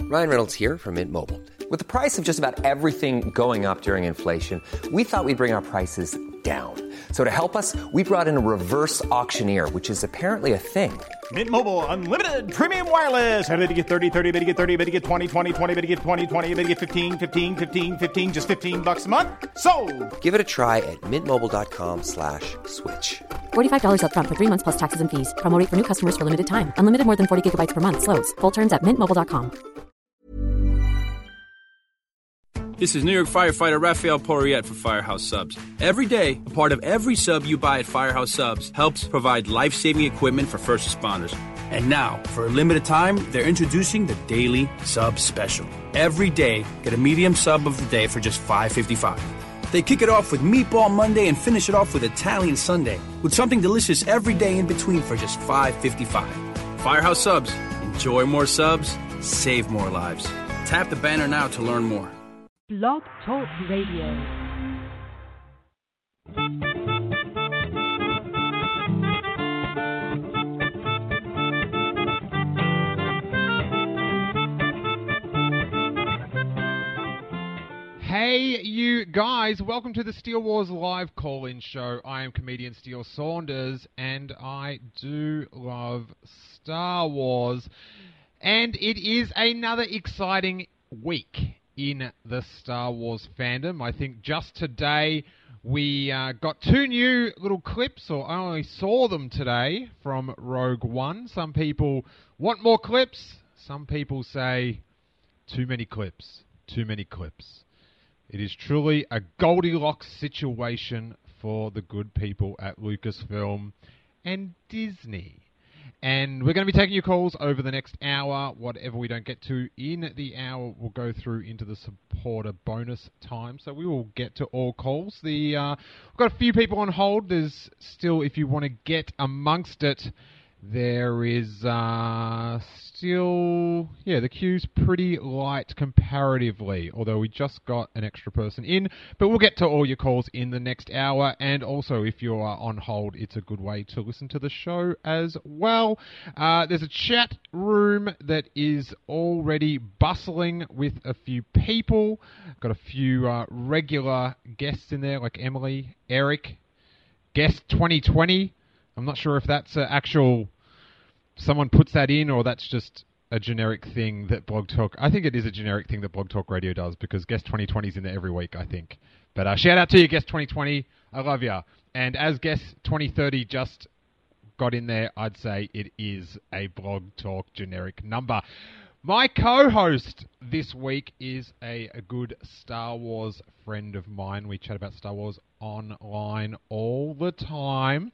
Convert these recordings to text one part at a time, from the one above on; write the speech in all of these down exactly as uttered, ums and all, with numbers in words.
Ryan Reynolds here from Mint Mobile. With the price of just about everything going up during inflation, we thought we'd bring our prices down. So to help us, we brought in a reverse auctioneer, which is apparently a thing. Mint Mobile Unlimited Premium Wireless. How to get thirty, thirty, how to get thirty, how to get twenty, twenty, twenty, how to get twenty, twenty, how to get fifteen, fifteen, fifteen, fifteen, just fifteen bucks a month? Sold! Give it a try at mintmobile.com slash switch. forty-five dollars up front for three months plus taxes and fees. Promo rate for new customers for limited time. Unlimited more than forty gigabytes per month. Slows full terms at mint mobile dot com. This is New York firefighter Raphael Porriette for Firehouse Subs. Every day, a part of every sub you buy at Firehouse Subs helps provide life-saving equipment for first responders. And now, for a limited time, they're introducing the Daily Sub Special. Every day, get a medium sub of the day for just five dollars and fifty-five cents. They kick it off with Meatball Monday and finish it off with Italian Sunday, with something delicious every day in between for just five dollars and fifty-five cents. Firehouse Subs. Enjoy more subs, save more lives. Tap the banner now to learn more. Blog Talk Radio. Hey, you guys, welcome to the Steele Wars live call-in show. I am comedian Steele Saunders, and I do love Star Wars. And it is another exciting week in the Star Wars fandom. I think just today we uh, got two new little clips, or I only saw them today, from Rogue One. Some people want more clips. Some people say too many clips. Too many clips. It is truly a Goldilocks situation for the good people at Lucasfilm and Disney. And we're going to be taking your calls over the next hour. Whatever we don't get to in the hour, we'll go through into the supporter bonus time. So we will get to all calls. The uh, we've got a few people on hold. There's still, if you want to get amongst it, there is uh, still, yeah, the queue's pretty light comparatively, although we just got an extra person in. But we'll get to all your calls in the next hour, and also if you are on hold, it's a good way to listen to the show as well. Uh, there's a chat room that is already bustling with a few people. Got a few uh, regular guests in there, like Emily, Eric, Guest twenty twenty. I'm not sure if that's an actual, someone puts that in, or that's just a generic thing that Blog Talk, I think it is a generic thing that Blog Talk Radio does, because Guest twenty twenty is in there every week, I think. But uh, shout out to you, Guest twenty twenty. I love ya. And as Guest twenty thirty just got in there, I'd say it is a Blog Talk generic number. My co-host this week is a, a good Star Wars friend of mine. We chat about Star Wars online all the time.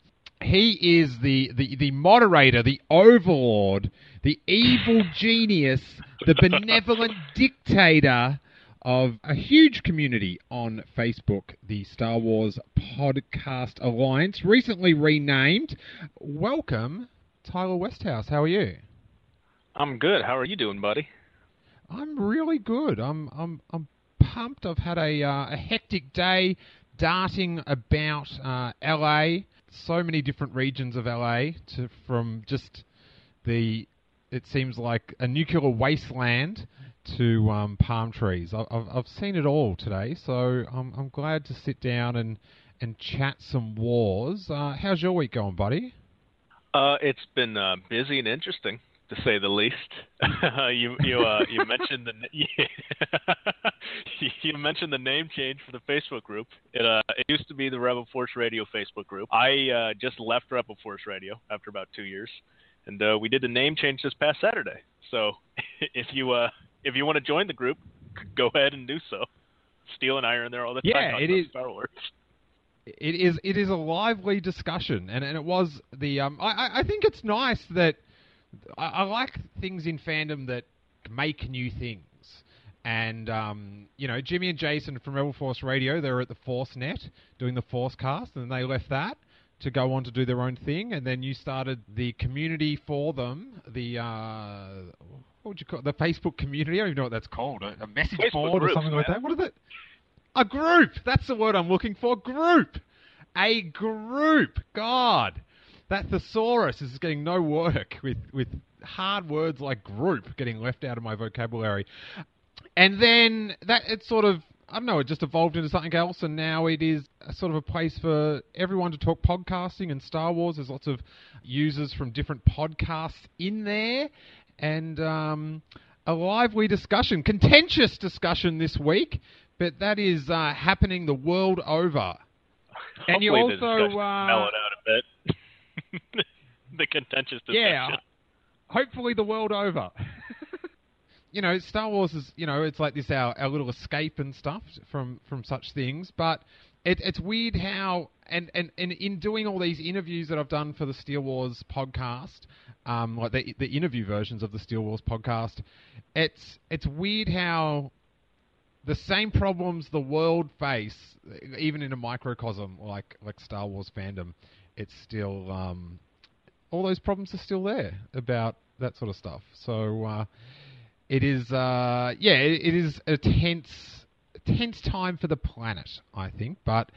He is the, the, the moderator, the overlord, the evil genius, the benevolent dictator of a huge community on Facebook, the Star Wars Podcast Alliance, recently renamed. Welcome, Tyler Westhouse. How are you? I'm good. How are you doing, buddy? I'm really good. I'm I'm I'm pumped. I've had a uh, a hectic day darting about uh, L A. So many different regions of L A, to, from just the, it seems like a nuclear wasteland to um, palm trees. I've, I've seen it all today, so I'm, I'm glad to sit down and, and chat some wars. Uh, how's your week going, buddy? Uh, it's been uh, busy and interesting, to say the least. you you uh, you mentioned the you mentioned the name change for the Facebook group. It uh it used to be the Rebel Force Radio Facebook group. I uh, just left Rebel Force Radio after about two years, and uh, we did the name change this past Saturday. So if you uh if you want to join the group, go ahead and do so. Steele and I are in there all the time. Yeah, it is. Star Wars. It is. It is a lively discussion, and and it was the um. I I think it's nice that. I, I like things in fandom that make new things. And, um, you know, Jimmy and Jason from Rebel Force Radio, they were at the Force Net doing the Force cast, and they left that to go on to do their own thing. And then you started the community for them, the, uh, what would you call it? The Facebook community? I don't even know what that's called. A, a message Facebook board groups, or something man. like that? What is it? A group! That's the word I'm looking for. Group! A group! God! That thesaurus is getting no work with, with hard words like group getting left out of my vocabulary. And then that it sort of, I don't know, it just evolved into something else, and now it is a sort of a place for everyone to talk podcasting and Star Wars. There's lots of users from different podcasts in there, and um, a lively discussion, contentious discussion this week, but that is uh, happening the world over. Hopefully and you the also discussion uh, mellow it out a bit. The contentious discussion. Yeah, hopefully the world over. You know, Star Wars is, you know, it's like this, our, our little escape and stuff from, from such things. But it, it's weird how, and, and, and in doing all these interviews that I've done for the Steele Wars podcast, um, like the the interview versions of the Steele Wars podcast, it's it's weird how the same problems the world face, even in a microcosm like like Star Wars fandom, it's still, um, all those problems are still there about that sort of stuff. So, uh, It is, uh, yeah, it, it is a tense, tense time for the planet, I think. But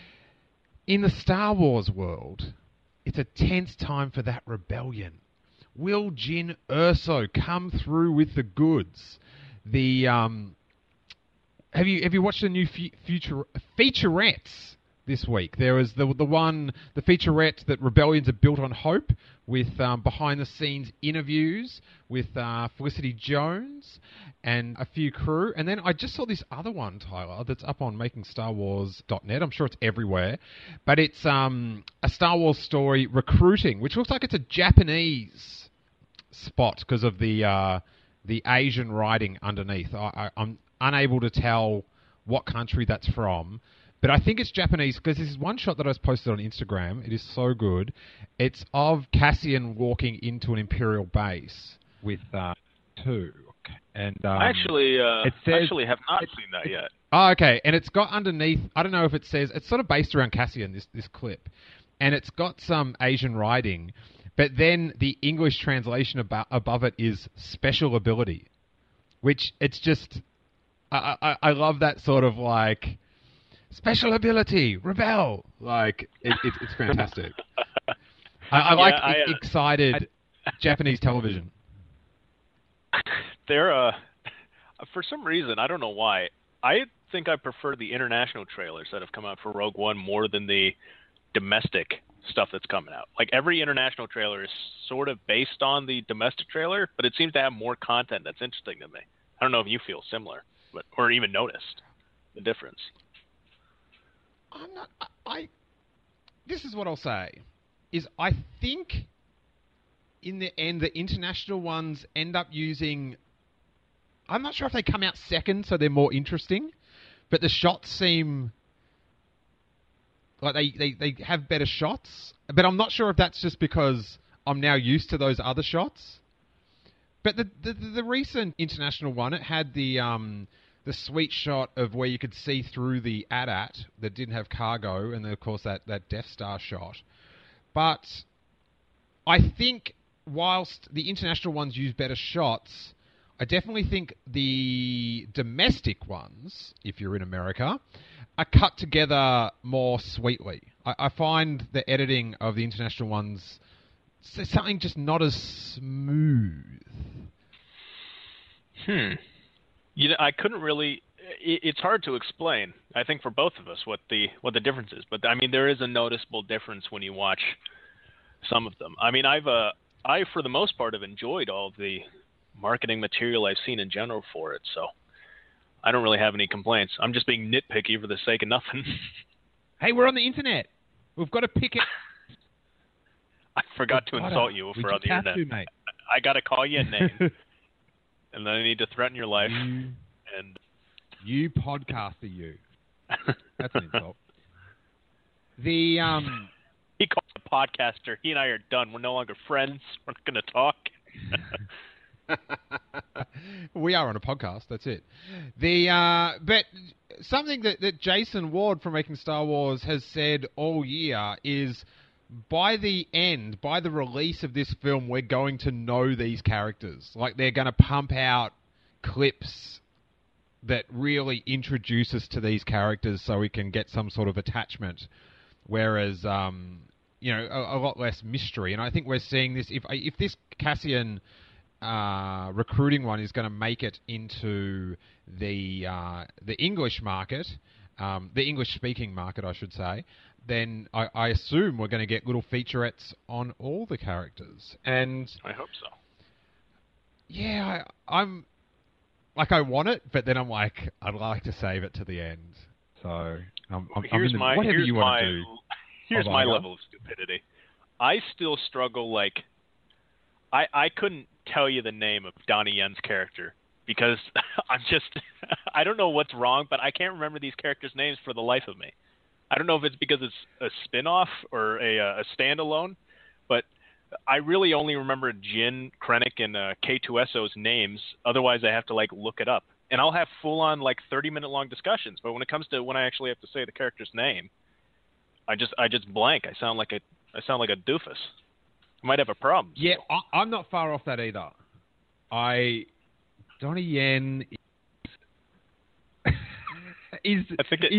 in the Star Wars world, it's a tense time for that rebellion. Will Jyn Erso come through with the goods? The um, have you have you watched the new fu- future featurettes this week? There was the the one the featurette that Rebellions are built on hope, with um, behind-the-scenes interviews with uh, Felicity Jones and a few crew. And then I just saw this other one, Tyler, that's up on making star wars dot net. I'm sure it's everywhere. But it's um, a Star Wars story, Recruiting, which looks like it's a Japanese spot because of the uh, the Asian writing underneath. I, I, I'm unable to tell what country that's from. But I think it's Japanese because this is one shot that I was posted on Instagram. It is so good. It's of Cassian walking into an Imperial base with uh, two. And um, I actually, uh, it says, actually have not seen that yet. Oh, okay. And it's got underneath, I don't know if it says, it's sort of based around Cassian, this, this clip. And it's got some Asian writing. But then the English translation about, above it is special ability. Which it's just, I, I, I love that sort of like... Special ability, rebel. Like, it, it, it's fantastic. I, I like yeah, I, uh, excited I, Japanese television. They're, uh, for some reason, I don't know why, I think I prefer the international trailers that have come out for Rogue One more than the domestic stuff that's coming out. Like, every international trailer is sort of based on the domestic trailer, but it seems to have more content that's interesting to me. I don't know if you feel similar, but or even noticed the difference. I'm not. I, I. This is what I'll say: is I think in the end the international ones end up using. I'm not sure if they come out second, so they're more interesting, but the shots seem like they, they, they have better shots. But I'm not sure if that's just because I'm now used to those other shots. But the the, the recent international one, it had the um. the sweet shot of where you could see through the A T A T that didn't have cargo, and then, of course, that, that Death Star shot. But I think whilst the international ones use better shots, I definitely think the domestic ones, if you're in America, are cut together more sweetly. I, I find the editing of the international ones something just not as smooth. Hmm. You know, I couldn't really. It, it's hard to explain. I think for both of us what the what the difference is. But I mean, there is a noticeable difference when you watch some of them. I mean, I've uh, I for the most part have enjoyed all of the marketing material I've seen in general for it. So I don't really have any complaints. I'm just being nitpicky for the sake of nothing. Hey, we're on the internet. We've got to pick it. I forgot to insult you if we're on the internet. To, mate. I, I got to call you a name. And then I need to threaten your life. You, and you podcaster, you. That's an insult. The um, he called a podcaster. He and I are done. We're no longer friends. We're not going to talk. We are on a podcast. That's it. The uh, but something that, that Jason Ward from Making Star Wars has said all year is, by the end, by the release of this film, we're going to know these characters. Like, they're going to pump out clips that really introduce us to these characters so we can get some sort of attachment. Whereas, um, you know, a, a lot less mystery. And I think we're seeing this. If if this Cassian uh, recruiting one is going to make it into the uh, the English market, um, the English-speaking market, I should say, then I, I assume we're going to get little featurettes on all the characters. And I hope so. Yeah, I, I'm like I want it, but then I'm like I'd like to save it to the end. So I'm, I'm, here's I'm in the, my whatever here's you want my to do. here's Oh, my my level of stupidity. I still struggle. Like, I I couldn't tell you the name of Donnie Yen's character because I'm just I don't know what's wrong, but I can't remember these characters' names for the life of me. I don't know if it's because it's a spin-off or a a standalone, but I really only remember Jin, Krennic, and uh, K two S O's names. Otherwise, I have to like look it up, and I'll have full-on like thirty-minute long discussions. But when it comes to when I actually have to say the character's name, I just I just blank. I sound like a I sound like a doofus. I might have a problem. Yeah, I, I'm not far off that either. I Donnie Yen is, is I think it, is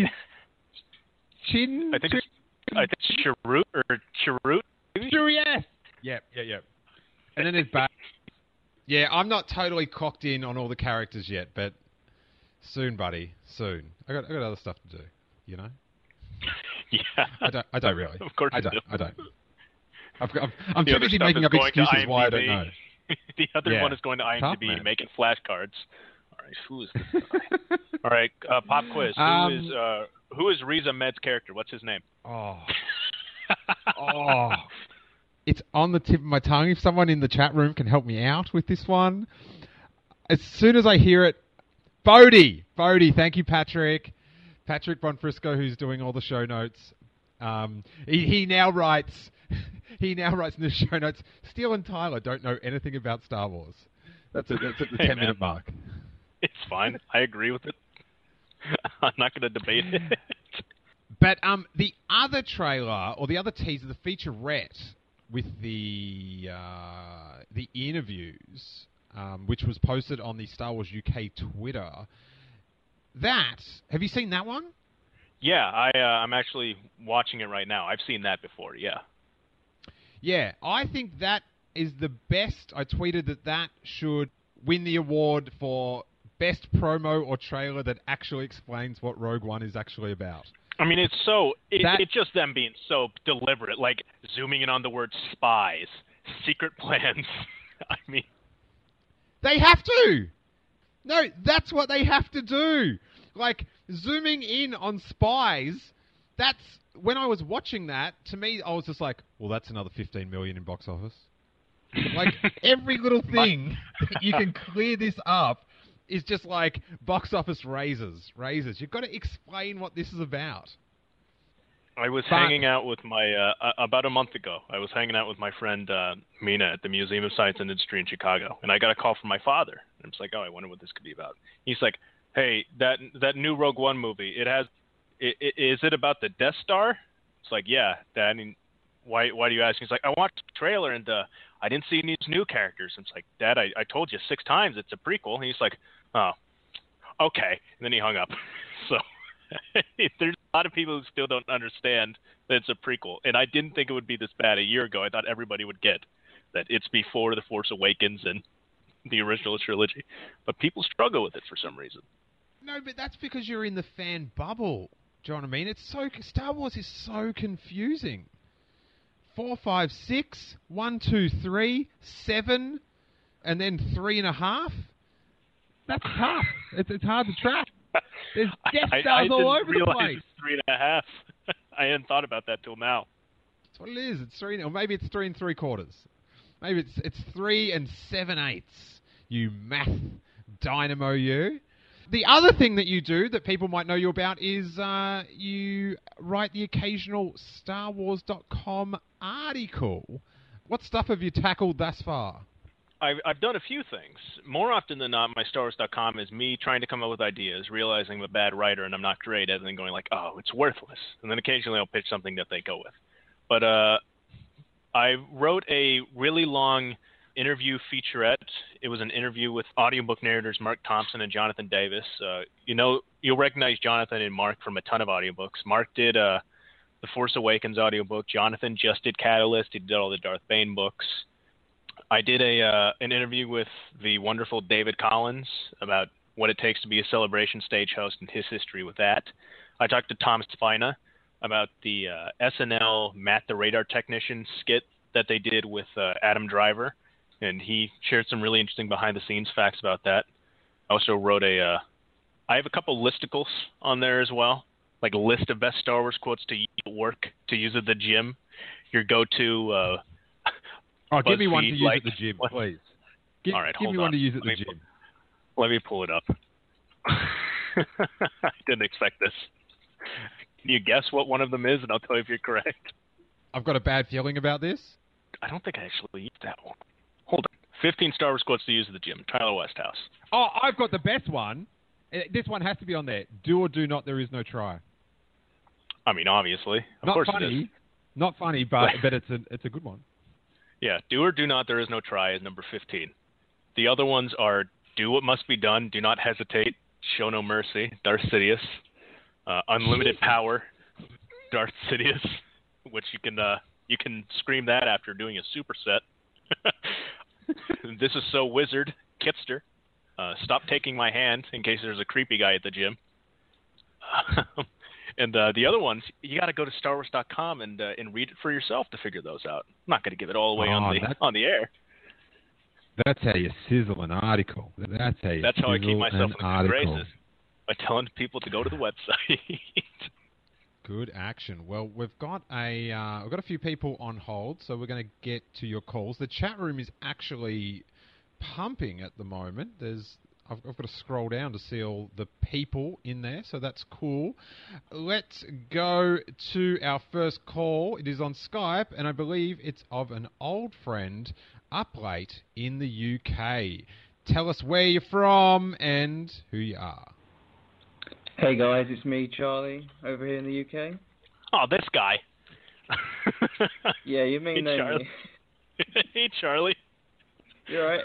Chin. I think it's I think it's Chirrut or Chirrut. Sure, yes. Yep, yeah, yeah. And then there's Bad. Yeah, I'm not totally cocked in on all the characters yet, but soon, buddy, soon. I got I got other stuff to do, you know. Yeah. I don't. I don't really. Of course I you don't. do. I don't. I've got, I'm, I'm The too other busy stuff making is up going to excuses why I don't IMDb. know. The other Yeah. one is going to Tough, IMDb man. making flashcards. All right, who is this guy? All right, uh, pop quiz. Who Um, is uh, who is Riz Ahmed's character? What's his name? Oh. oh. It's on the tip of my tongue. If someone in the chat room can help me out with this one. As soon as I hear it, Bodie! Bodie, thank you, Patrick. Patrick Bonfrisco, who's doing all the show notes. Um, he, he now writes, he now writes in the show notes, Steele and Tyler don't know anything about Star Wars. That's, a, that's at the Hey, ten minute man. mark. It's fine. I agree with it. I'm not going to debate it. But um, the other trailer, or the other teaser, the featurette with the uh, the interviews, um, which was posted on the Star Wars U K Twitter, that, have you seen that one? Yeah, I, uh, I'm actually watching it right now. I've seen that before, yeah. Yeah, I think that is the best. I tweeted that that should win the award for best promo or trailer that actually explains what Rogue One is actually about. I mean, it's so, it, That- it's just them being so deliberate, like zooming in on the word spies, secret plans. I mean, They have to! No, that's what they have to do! Like, zooming in on spies, that's... When I was watching that, to me, I was just like, well, that's another fifteen million in box office. Like, every little thing that you can clear this up is just like box office raises. Raises. You've got to explain what this is about. I was But- hanging out with my, uh, uh, about a month ago, I was hanging out with my friend uh, Mina at the Museum of Science and Industry in Chicago, and I got a call from my father. And I was like, oh, I wonder what this could be about. He's like, hey, that that new Rogue One movie, it has, it, it, is it about the Death Star? It's like, yeah, Dad. I mean, why why do you ask? He's like, I watched the trailer and uh, I didn't see any new characters. And it's like, Dad, I, I told you six times it's a prequel. And he's like, oh, okay. And then he hung up. So there's a lot of people who still don't understand that it's a prequel. And I didn't think it would be this bad a year ago. I thought everybody would get that it's before The Force Awakens and the original trilogy. But people struggle with it for some reason. No, but that's because you're in the fan bubble. Do you know what I mean? It's so Star Wars is so confusing. Four, five, six, one, two, three, seven, and then three and a half. That's tough. It's, it's hard to track. There's Death I, I, Stars I all didn't over the realize place. it's three and a half. I hadn't thought about that till now. That's what it is. It's three, or maybe it's three and three quarters. Maybe it's it's three and seven eighths. You math dynamo, you. The other thing that you do that people might know you about is uh, you write the occasional Star Wars dot com article. What stuff have you tackled thus far? I've, I've done a few things. More often than not, my Star Wars dot com is me trying to come up with ideas, realizing I'm a bad writer and I'm not great at it, and then going like, oh, it's worthless. And then occasionally I'll pitch something that they go with. But uh, I wrote a really long interview featurette. It was an interview with audiobook narrators Mark Thompson and Jonathan Davis. Uh, you know, you'll recognize Jonathan and Mark from a ton of audiobooks. Mark did uh, the Force Awakens audiobook. Jonathan just did Catalyst. He did all the Darth Bane books. I did a uh, an interview with the wonderful David Collins about what it takes to be a Celebration stage host and his history with that. I talked to Tom Spina about the uh, S N L Matt the Radar Technician skit that they did with uh, Adam Driver, and he shared some really interesting behind-the-scenes facts about that. I also wrote a uh, – I have a couple listicles on there as well, like a list of best Star Wars quotes to use at work, to use at the gym, your go-to uh, – Oh, give me one to use like, at the gym, please. Give, all right, give hold me on. one to use at let the me, gym. Let me pull it up. I didn't expect this. Can you guess what one of them is, and I'll tell you if you're correct? I've got a bad feeling about this. I don't think I actually used that one. Hold on. fifteen Star Wars quotes to use at the gym. Tyler Westhouse. Oh, I've got the best one. Uh, This one has to be on there. Do or do not, there is no try. I mean, obviously. Of Not course funny. it is. Not funny, but but it's a it's a good one. Yeah, do or do not, there is no try is number fifteen. The other ones are do what must be done, do not hesitate, show no mercy, Darth Sidious. Uh, unlimited power, Darth Sidious, which you can uh, you can scream that after doing a superset. This is so wizard, Kitster. Uh, stop taking my hand in case there's a creepy guy at the gym. And uh, the other ones, you got to go to Star Wars dot com and uh, and read it for yourself to figure those out. I'm not going to give it all away Oh, on the that- on the air. That's how you sizzle an article. That's how you That's how I keep sizzle myself an in good article. graces, by telling people to go to the website. Good action. Well, we've got a uh, we've got a few people on hold, so we're going to get to your calls. The chat room is actually pumping at the moment. There's I've, I've got to scroll down to see all the people in there, so that's cool. Let's go to our first call. It is on Skype, and I believe it's of an old friend up late in the U K. Tell us where you're from and who you are. Hey guys, it's me, Charlie, over here in the U K. Oh, this guy. Yeah, you may Hey, know Charlie. me. Hey, Charlie. You alright?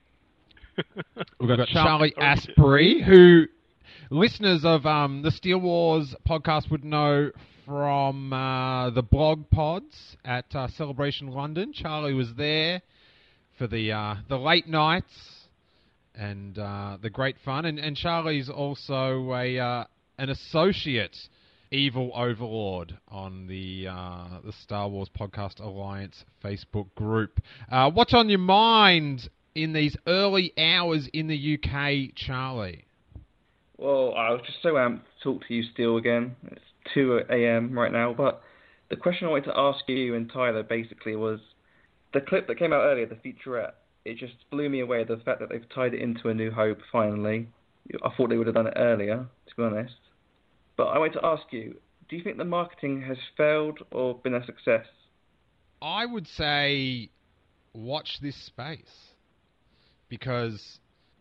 We've got Char- Charlie or- Asprey, who listeners of um, the Steel Wars podcast would know from uh, the blog pods at uh, Celebration London. Charlie was there for the uh, the late nights and uh, the great fun. And, and Charlie's also a uh, an associate evil overlord on the uh, the Star Wars Podcast Alliance Facebook group. Uh, what's on your mind in these early hours in the U K, Charlie? Well, I was just so amped to talk to you still again. It's two a.m. right now, but the question I wanted to ask you and Tyler basically was the clip that came out earlier, the featurette. It just blew me away, the fact that they've tied it into A New Hope finally. I thought they would have done it earlier, to be honest. But I wanted to ask you, do you think the marketing has failed or been a success? I would say watch this space, because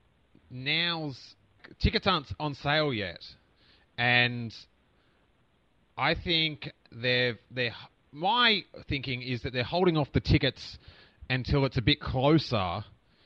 now's tickets aren't on sale yet, and I think they've they're my thinking is that they're holding off the tickets until it's a bit closer,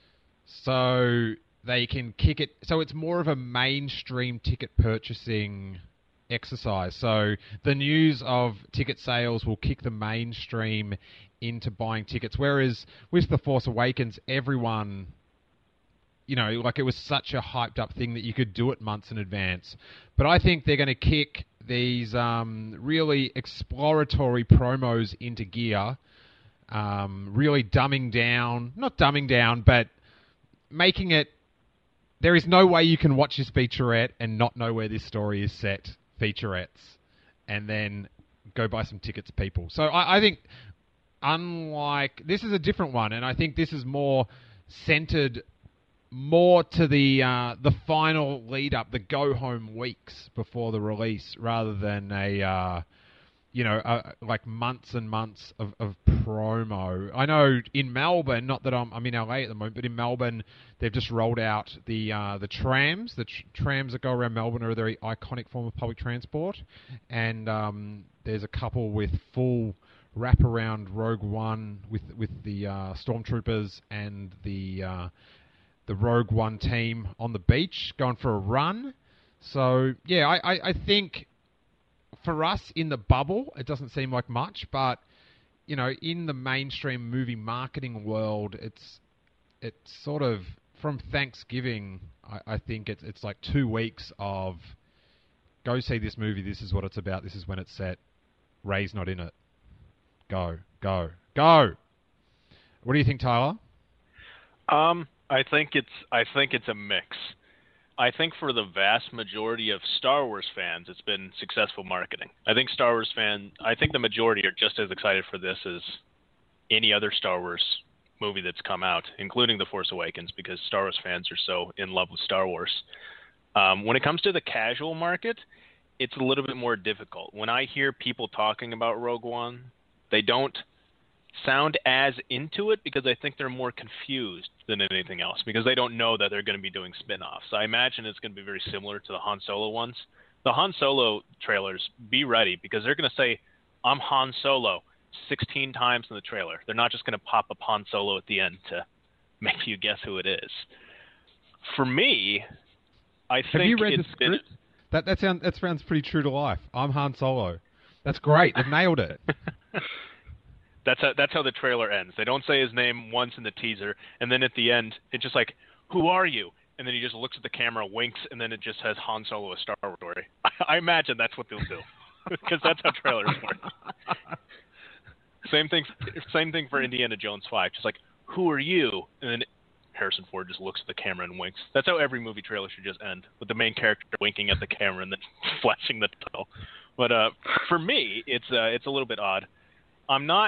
so they can kick it. So it's more of a mainstream ticket purchasing exercise. So the news of ticket sales will kick the mainstream into buying tickets, whereas with The Force Awakens, everyone, you know, like it was such a hyped up thing that you could do it months in advance. But I think they're going to kick these um, really exploratory promos into gear, um, really dumbing down, not dumbing down, but making it, there is no way you can watch this featurette and not know where this story is set, featurettes, and then go buy some tickets, people. So I, I think, unlike, this is a different one, and I think this is more centered more to the uh, the final lead up, the go home weeks before the release, rather than a uh, you know uh, like months and months of, of promo. I know in Melbourne, not that I'm I'm in L A at the moment, but in Melbourne they've just rolled out the uh, the trams. The tr- trams that go around Melbourne are a very iconic form of public transport, and um, there's a couple with full wraparound Rogue One with with the uh, stormtroopers and the uh, the Rogue One team on the beach going for a run. So, yeah, I, I, I think for us in the bubble, it doesn't seem like much, but you know, in the mainstream movie marketing world, it's it's sort of from Thanksgiving. I, I think it's it's like two weeks of go see this movie. This is what it's about. This is when it's set. Ray's not in it. Go, go, go. What do you think, Tyler? Um, I think it's I think it's a mix. I think for the vast majority of Star Wars fans, it's been successful marketing. I think Star Wars fans, I think the majority are just as excited for this as any other Star Wars movie that's come out, including The Force Awakens, because Star Wars fans are so in love with Star Wars. Um, when it comes to the casual market, it's a little bit more difficult. When I hear people talking about Rogue One, they don't sound as into it because I think they're more confused than anything else because they don't know that they're going to be doing spin-offs. I imagine it's going to be very similar to the Han Solo ones. The Han Solo trailers, be ready because they're going to say, I'm Han Solo sixteen times in the trailer. They're not just going to pop up Han Solo at the end to make you guess who it is. For me, I think Have you read it's the script? Been... That, that, sound, that sounds pretty true to life. I'm Han Solo. That's great. They've nailed it. That's how, that's how the trailer ends. They don't say his name once in the teaser, and then at the end, it's just like, who are you? And then he just looks at the camera, winks, and then it just says Han Solo, a Star Wars story. I imagine that's what they'll do, because that's how trailers work. Same thing, same thing for Indiana Jones five. Just like, who are you? And then Harrison Ford just looks at the camera and winks. That's how every movie trailer should just end, with the main character winking at the camera and then flashing the title. But uh, for me, it's uh, it's a little bit odd. I'm not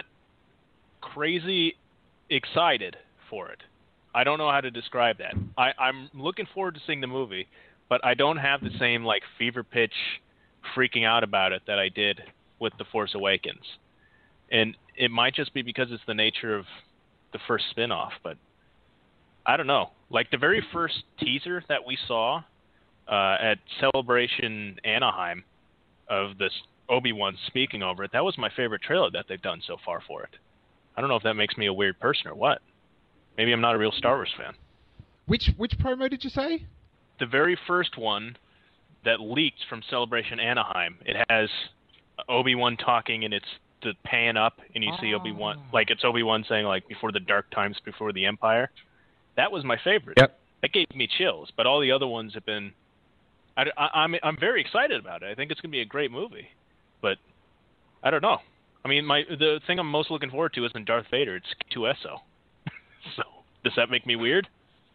crazy excited for it. I don't know how to describe that. I, I'm looking forward to seeing the movie, but I don't have the same like fever pitch freaking out about it that I did with The Force Awakens. And it might just be because it's the nature of the first spin-off, but I don't know. Like the very first teaser that we saw uh, at Celebration Anaheim of this Obi-Wan speaking over it, that was my favorite trailer that they've done so far for it. I don't know if that makes me a weird person or what. Maybe I'm not a real Star Wars fan. Which which promo did you say? The very first one that leaked from Celebration Anaheim. It has Obi-Wan talking, and it's the pan up, and you oh. see Obi-Wan, like it's Obi-Wan saying, like, before the dark times, before the Empire. That was my favorite. Yep. That gave me chills, but all the other ones have been... I, I, I'm, I'm very excited about it. I think it's going to be a great movie, but I don't know. I mean, my the thing I'm most looking forward to isn't Darth Vader. It's K two S O. So, does that make me weird?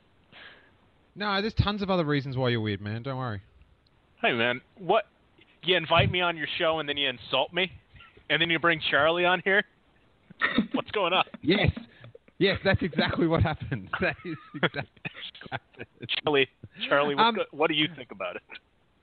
No, there's tons of other reasons why you're weird, man. Don't worry. Hey, man. What? You invite me on your show and then you insult me? And then you bring Charlie on here? What's going on? Yes. Yes, that's exactly what happened. That is exactly what happened. Charlie, Charlie what, um, what do you think about it?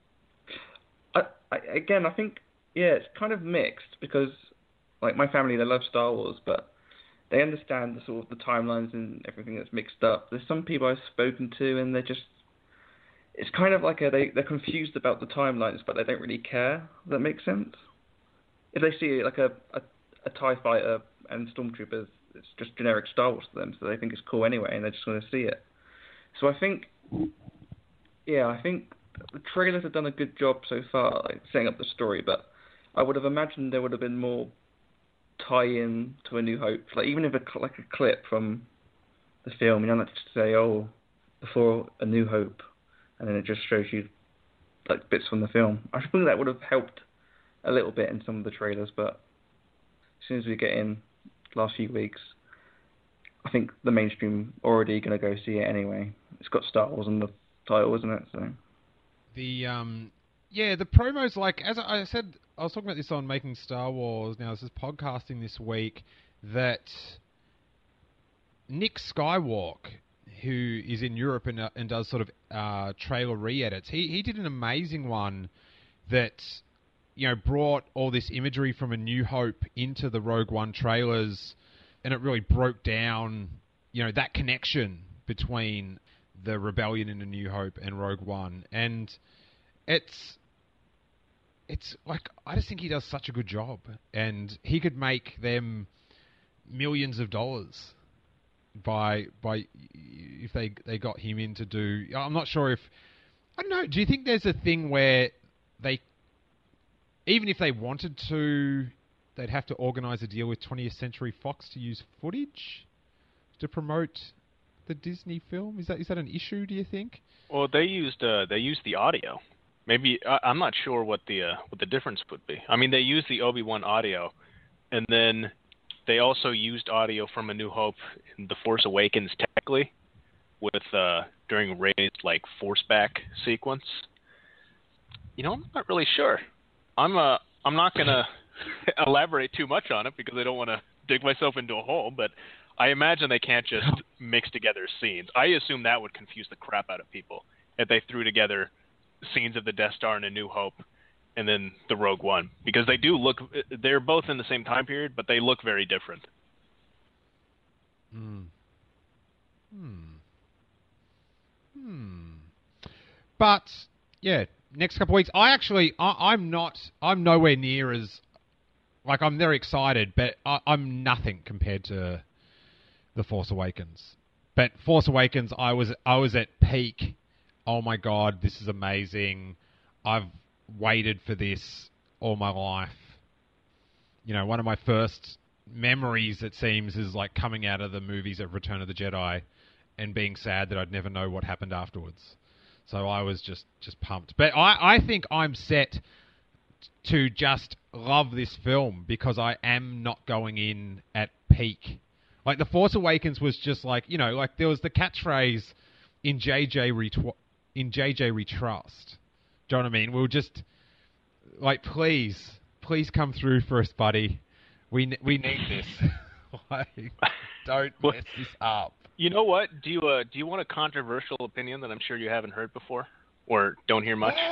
I, I, again, I think, yeah, it's kind of mixed because, like, my family, they love Star Wars, but they understand the sort of the timelines and everything that's mixed up. There's some people I've spoken to, and they're just, it's kind of like a, they, they're confused about the timelines, but they don't really care. Does that make sense? If they see, like, a, a, a TIE fighter and stormtroopers, it's just generic Star Wars to them, so they think it's cool anyway, and they just want to see it. So I think, yeah, I think the trailers have done a good job so far, like, setting up the story, but I would have imagined there would have been more tie-in to A New Hope, like even if a, like a clip from the film, you don't have to say, oh, before A New Hope, and then it just shows you like bits from the film. I think that would have helped a little bit in some of the trailers, but as soon as we get in the last few weeks, I think the mainstream already going to go see it anyway. It's got Star Wars in the title, isn't it? So the um yeah, the promos, like as I said, I was talking about this on Making Star Wars. Now this is podcasting this week that Nick Skywalk, who is in Europe and uh, and does sort of uh, trailer re-edits, he he did an amazing one that, you know, brought all this imagery from A New Hope into the Rogue One trailers, and it really broke down, you know, that connection between the Rebellion in A New Hope and Rogue One. And it's, it's like, I just think he does such a good job. And he could make them millions of dollars by, by if they, they got him in to do... I'm not sure if... I don't know, do you think there's a thing where they... Even if they wanted to they'd have to organise a deal with twentieth Century Fox to use footage to promote the Disney film. Is that is that an issue, do you think? Well, they used uh, they used the audio. Maybe I, I'm not sure what the uh, what the difference would be. I mean, they used the Obi-Wan audio, and then they also used audio from A New Hope in The Force Awakens, technically, with uh, during Rey's like force back sequence. You know, I'm not really sure. I'm uh I'm not gonna elaborate too much on it because I don't want to dig myself into a hole. But I imagine they can't just mix together scenes. I assume that would confuse the crap out of people if they threw together scenes of the Death Star and A New Hope and then the Rogue One, because they do look, they're both in the same time period, but they look very different. Hmm. Hmm. Hmm. But, yeah, next couple of weeks, I actually, I, I'm not, I'm nowhere near as, like, I'm very excited, but I, I'm nothing compared to The Force Awakens. But Force Awakens, I was, I was at peak. Oh my God, this is amazing. I've waited for this all my life. You know, one of my first memories, it seems, is like coming out of the movies of Return of the Jedi and being sad that I'd never know what happened afterwards. So I was just, just pumped. But I, I think I'm set to just love this film because I am not going in at peak. Like, The Force Awakens was just like, you know, like there was the catchphrase in J J Retw- in J J We Trust. Do you know what I mean? We were just like, please, please come through for us, buddy. We we need this. Like, don't mess this up. You know what? Do you uh, do you want a controversial opinion that I'm sure you haven't heard before or don't hear much?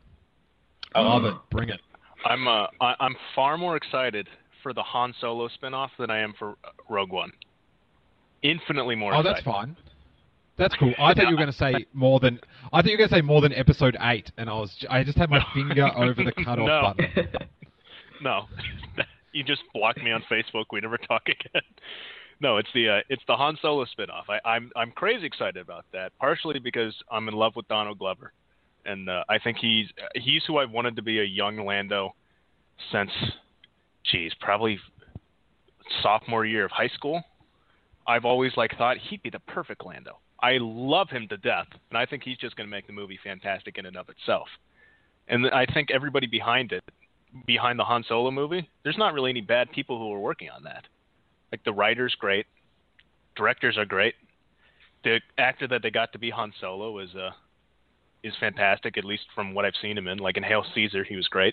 I love it. Bring it. I'm uh, I, I'm far more excited for the Han Solo spinoff than I am for Rogue One. Infinitely more. Oh, excited. That's fine. That's cool. I thought you were going to say more than. I thought you were going to say more than episode eight, and I was. I just had my finger over the cutoff no. button. No, you just blocked me on Facebook. We never talk again. No, it's the uh, it's the Han Solo spinoff. I, I'm I'm crazy excited about that. Partially because I'm in love with Donald Glover, and uh, I think he's he's who I've wanted to be a young Lando since, geez, probably sophomore year of high school. I've always like thought he'd be the perfect Lando. I love him to death, and I think he's just going to make the movie fantastic in and of itself. And I think everybody behind it, behind the Han Solo movie, there's not really any bad people who are working on that. Like, the writer's great, directors are great. The actor that they got to be Han Solo is uh is fantastic, at least from what I've seen him in. Like in Hail Caesar, he was great.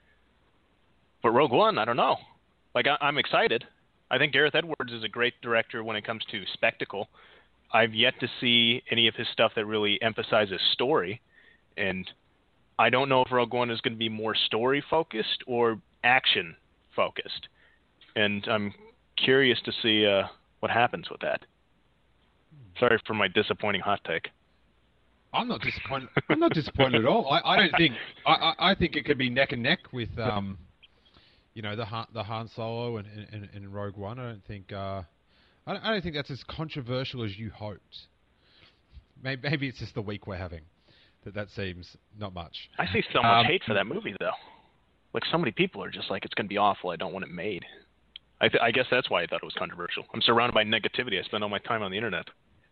But Rogue One, I don't know. Like, I, I'm excited. I think Gareth Edwards is a great director when it comes to spectacle. I've yet to see any of his stuff that really emphasizes story, and I don't know if Rogue One is going to be more story-focused or action-focused. And I'm curious to see uh, what happens with that. Sorry for my disappointing hot take. I'm not disappointed. I'm not disappointed at all. I, I don't think. I, I, I think it could be neck and neck with, um, you know, the Han, the Han Solo and, and, and Rogue One. I don't think. Uh, I don't, I don't think that's as controversial as you hoped. Maybe, maybe it's just the week we're having. That that seems not much. I see so much Um, hate for that movie, though. Like, so many people are just like, it's going to be awful. I don't want it made. I, th- I guess that's why I thought it was controversial. I'm surrounded by negativity. I spend all my time on the internet.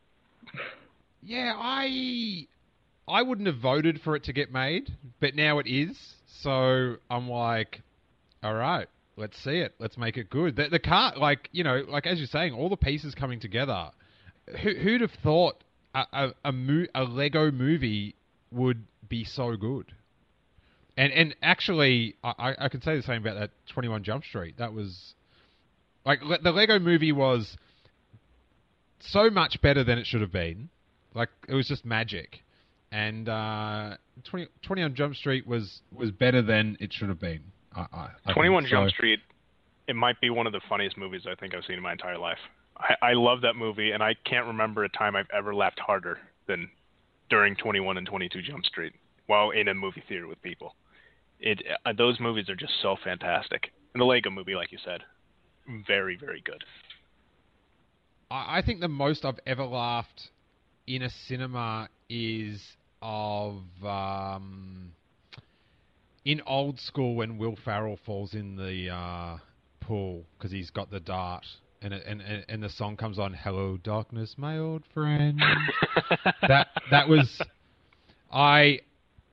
Yeah, I I wouldn't have voted for it to get made, but now it is. So I'm like, all right, let's see it. Let's make it good. The, the car, like, you know, like as you're saying, all the pieces coming together. Who, who'd have thought a a, a, mo- a Lego movie would be so good? And and actually, I, I can say the same about that twenty-one Jump Street. That was like le- the Lego movie was so much better than it should have been. Like, it was just magic. And uh, twenty, twenty-one Jump Street was, was better than it should have been. I, I, I twenty-one think, Jump so. Street, it might be one of the funniest movies I think I've seen in my entire life. I, I love that movie, and I can't remember a time I've ever laughed harder than during twenty-one and twenty-two Jump Street while in a movie theater with people. It uh, those movies are just so fantastic. And the Lego movie, like you said, very, very good. I, I think the most I've ever laughed in a cinema is of um, in Old School when Will Ferrell falls in the uh, cool because he's got the dart, and, it, and and and the song comes on. Hello, darkness, my old friend. that that was, I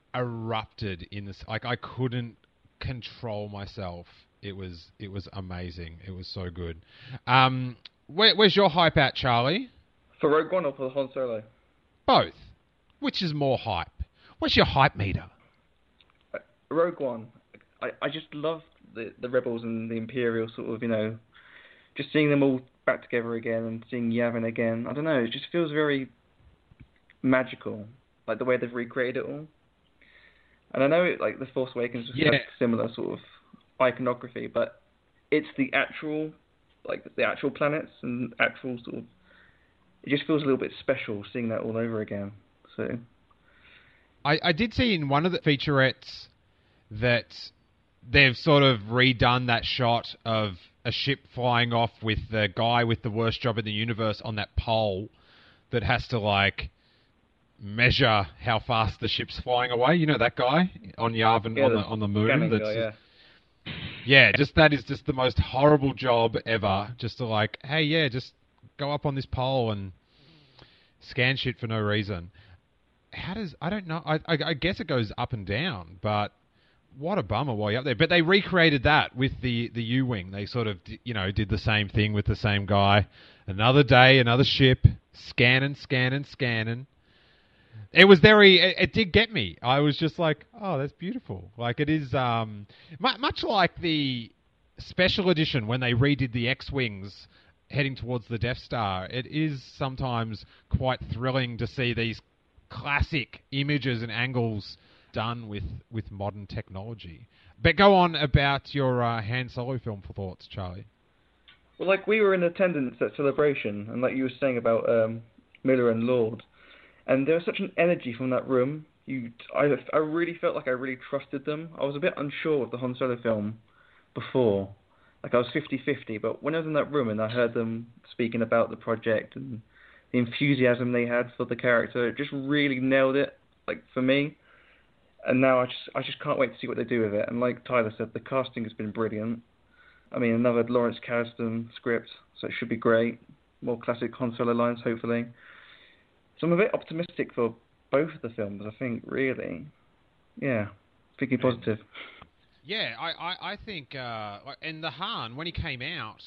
erupted in this. Like I couldn't control myself. It was it was amazing. It was so good. Um, where, where's your hype at, Charlie? For Rogue One or for Han Solo? Both. Which is more hype? What's your hype meter? Uh, Rogue One. I, I just love the, the Rebels and the Imperial sort of, you know, just seeing them all back together again and seeing Yavin again. I don't know, it just feels very magical, like the way they've recreated it all. And I know it, like The Force Awakens was yeah. similar sort of iconography, but it's the actual, like the actual planets and actual sort of. It just feels a little bit special seeing that all over again. So, I, I did see in one of the featurettes that they've sort of redone that shot of a ship flying off with the guy with the worst job in the universe on that pole that has to like measure how fast the ship's flying away. You know that guy on Yavin yeah, on the the on the moon. That's guy, yeah. Yeah, just that is just the most horrible job ever. Just to like, hey, yeah, just go up on this pole and scan shit for no reason. How does I don't know. I, I I guess it goes up and down, but what a bummer while you're up there. But they recreated that with the the U-wing. They sort of you know did the same thing with the same guy. Another day, another ship, scanning, scanning, scanning. It was very, it, it did get me. I was just like, oh, that's beautiful. Like it is, um, mu- much like the special edition when they redid the X-Wings heading towards the Death Star. It is sometimes quite thrilling to see these classic images and angles done with, with modern technology. But go on about your uh, Han Solo film for thoughts, Charlie. Well, like we were in attendance at Celebration, and like you were saying about um, Miller and Lord. And there was such an energy from that room. You, I, I really felt like I really trusted them. I was a bit unsure of the Han Solo film before. Like I was fifty-fifty, but when I was in that room and I heard them speaking about the project and the enthusiasm they had for the character, it just really nailed it, like for me. And now I just I just can't wait to see what they do with it. And like Tyler said, the casting has been brilliant. I mean, another Lawrence Kasdan script, so it should be great. More classic Han Solo lines, hopefully. So I'm a bit optimistic for both of the films, I think, really. Yeah, thinking positive. Yeah, I, I, I think, uh, and the Han, when he came out,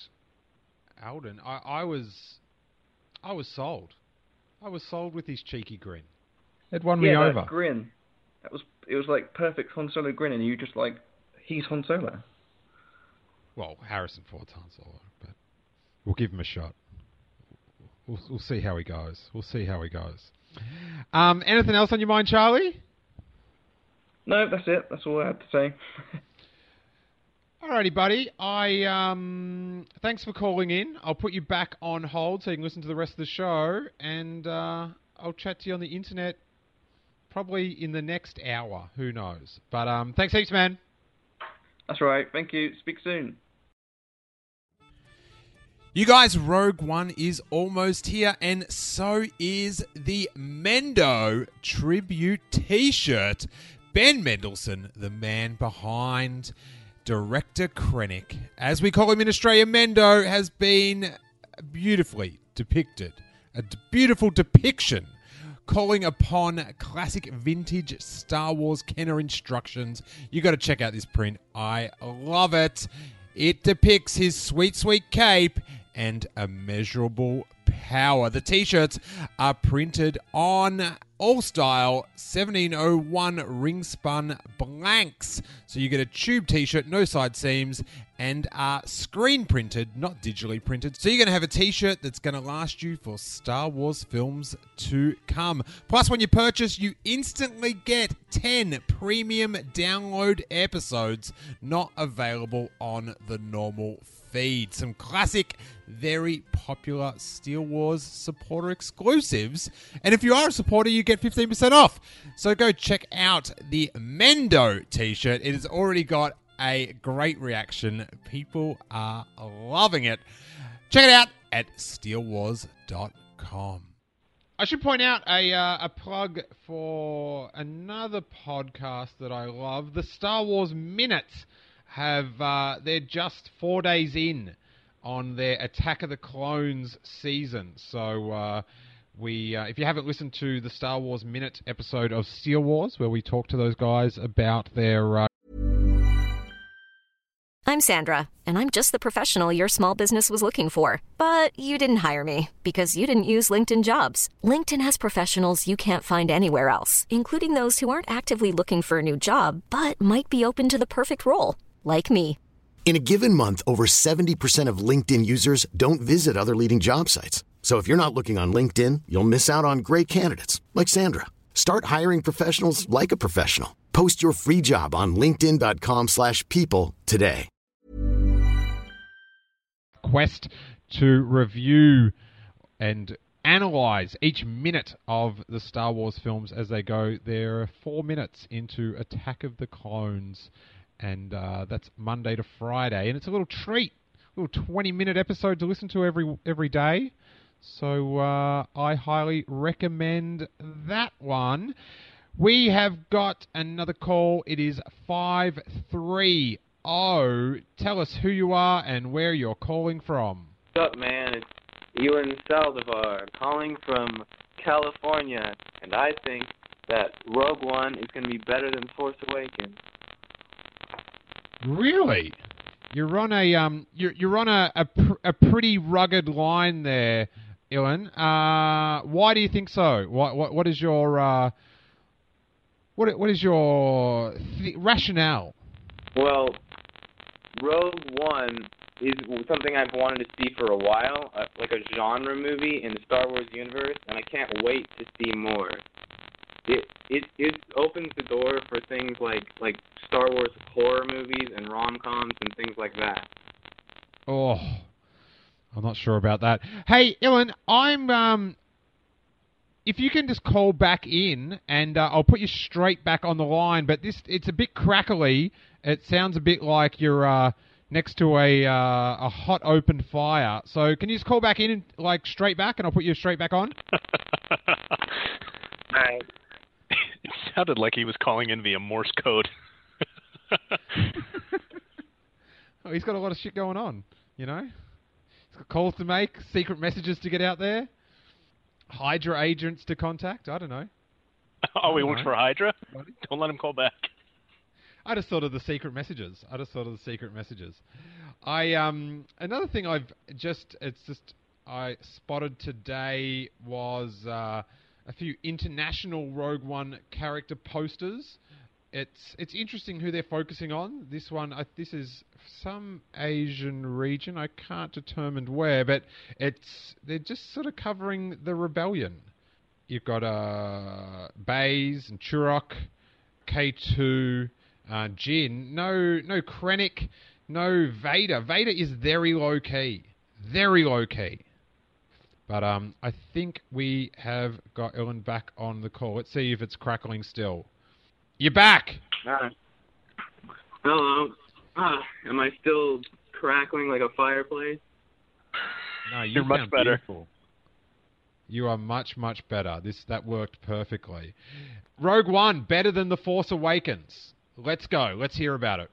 Alden, I, I was I was sold. I was sold with his cheeky grin. It won yeah, me that over. grin. That was, it was like perfect Han Solo grin, and you just like, he's Han Solo. Well, Harrison Ford's Han Solo, but we'll give him a shot. We'll, we'll see how he goes. We'll see how he goes. Um, anything else on your mind, Charlie? No, that's it. That's all I had to say. Alrighty, buddy. I um, thanks for calling in. I'll put you back on hold so you can listen to the rest of the show, and uh, I'll chat to you on the internet probably in the next hour. Who knows? But um, thanks heaps, man. That's all right. Thank you. Speak soon. You guys, Rogue One is almost here, and so is the Mendo Tribute T-shirt. Ben Mendelsohn, the man behind Director Krennic, as we call him in Australia, Mendo, has been beautifully depicted. A d- beautiful depiction calling upon classic vintage Star Wars Kenner instructions. You got to check out this print. I love it. It depicts his sweet, sweet cape and immeasurable power. The t-shirts are printed on all-style seventeen oh one ring-spun blanks. So you get a tube t-shirt, no side seams, and are screen-printed, not digitally printed. So you're going to have a t-shirt that's going to last you for Star Wars films to come. Plus, when you purchase, you instantly get ten premium download episodes not available on the normal feed. Some classic, very popular Steele Wars supporter exclusives. And if you are a supporter, you get fifteen percent off. So go check out the Mendo t-shirt. It has already got a great reaction. People are loving it. Check it out at steele wars dot com. I should point out a uh, a plug for another podcast that I love, the Star Wars Minute. have uh, they're just four days in on their Attack of the Clones season. So uh, we, uh, if you haven't listened to the Star Wars Minute episode of Steele Wars, where we talk to those guys about their... Uh... I'm Sandra, and I'm just the professional your small business was looking for. But you didn't hire me because you didn't use LinkedIn Jobs. LinkedIn has professionals you can't find anywhere else, including those who aren't actively looking for a new job, but might be open to the perfect role, like me. In a given month, over seventy percent of LinkedIn users don't visit other leading job sites. So if you're not looking on LinkedIn, you'll miss out on great candidates like Sandra. Start hiring professionals like a professional. Post your free job on linkedin dot com slash people today. Quest to review and analyze each minute of the Star Wars films as they go. They're four minutes into Attack of the Clones, and uh, that's Monday to Friday. And it's a little treat, a little twenty-minute episode to listen to every every day. So uh, I highly recommend that one. We have got another call. It is five three zero. Tell us who you are and where you're calling from. What's up, man? It's Ewan Saldivar calling from California, and I think that Rogue One is going to be better than Force Awakens. Really? You're on a um, you're you're on a a, pr- a pretty rugged line there, Ewan. Uh, why do you think so? What what what is your uh, what what is your th- rationale? Well, Rogue One is something I've wanted to see for a while, uh, like a genre movie in the Star Wars universe, and I can't wait to see more. It it it opens the door for things like like Star Wars horror movies and rom-coms and things like that. Oh, I'm not sure about that. Hey, Ewan, I'm um, if you can just call back in, and uh, I'll put you straight back on the line. But this it's a bit crackly. It sounds a bit like you're uh, next to a uh, a hot open fire. So can you just call back in and like straight back, and I'll put you straight back on. Alright. It sounded like he was calling in via Morse code. Oh, he's got a lot of shit going on, you know? He's got calls to make, secret messages to get out there, Hydra agents to contact, I don't know. Oh, he works for Hydra? Don't let him call back. I just thought of the secret messages. I just thought of the secret messages. I um another thing I've just, it's just, I spotted today was... Uh, a few international Rogue One character posters. It's it's interesting who they're focusing on. This one, I, this is some Asian region. I can't determine where, but it's they're just sort of covering the rebellion. You've got uh, Baze and Turok, K two, uh, Jin. No, no Krennic, no Vader. Vader is very low key, very low key. But um, I think we have got Ellen back on the call. Let's see if it's crackling still. You're back! Uh, hello. Uh, am I still crackling like a fireplace? No, you You're much better. Beautiful. You are much, much better. This That worked perfectly. Rogue One, better than The Force Awakens. Let's go. Let's hear about it.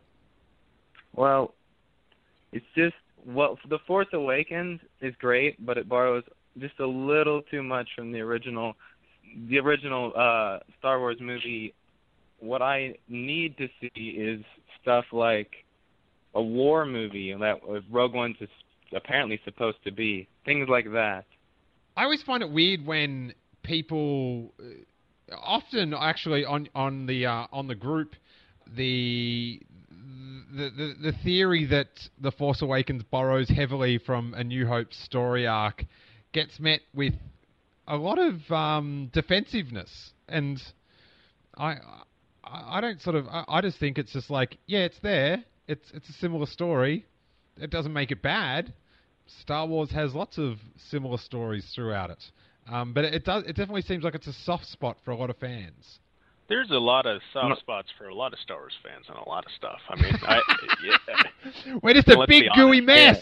Well, it's just, well, The Force Awakens is great, but it borrows just a little too much from the original, the original uh, Star Wars movie. What I need to see is stuff like a war movie that Rogue One's is apparently supposed to be. Things like that. I always find it weird when people, often actually on on the uh, on the group, the, the the the theory that The Force Awakens borrows heavily from A New Hope's story arc gets met with a lot of um, defensiveness, and I I don't sort of I, I just think it's just like, yeah, it's there. It's it's a similar story. It doesn't make it bad. Star Wars has lots of similar stories throughout it, um, but it, it does. It definitely seems like it's a soft spot for a lot of fans. There's a lot of soft spots for a lot of Star Wars fans on a lot of stuff. I mean, I, yeah. We're just a Let's big gooey mess.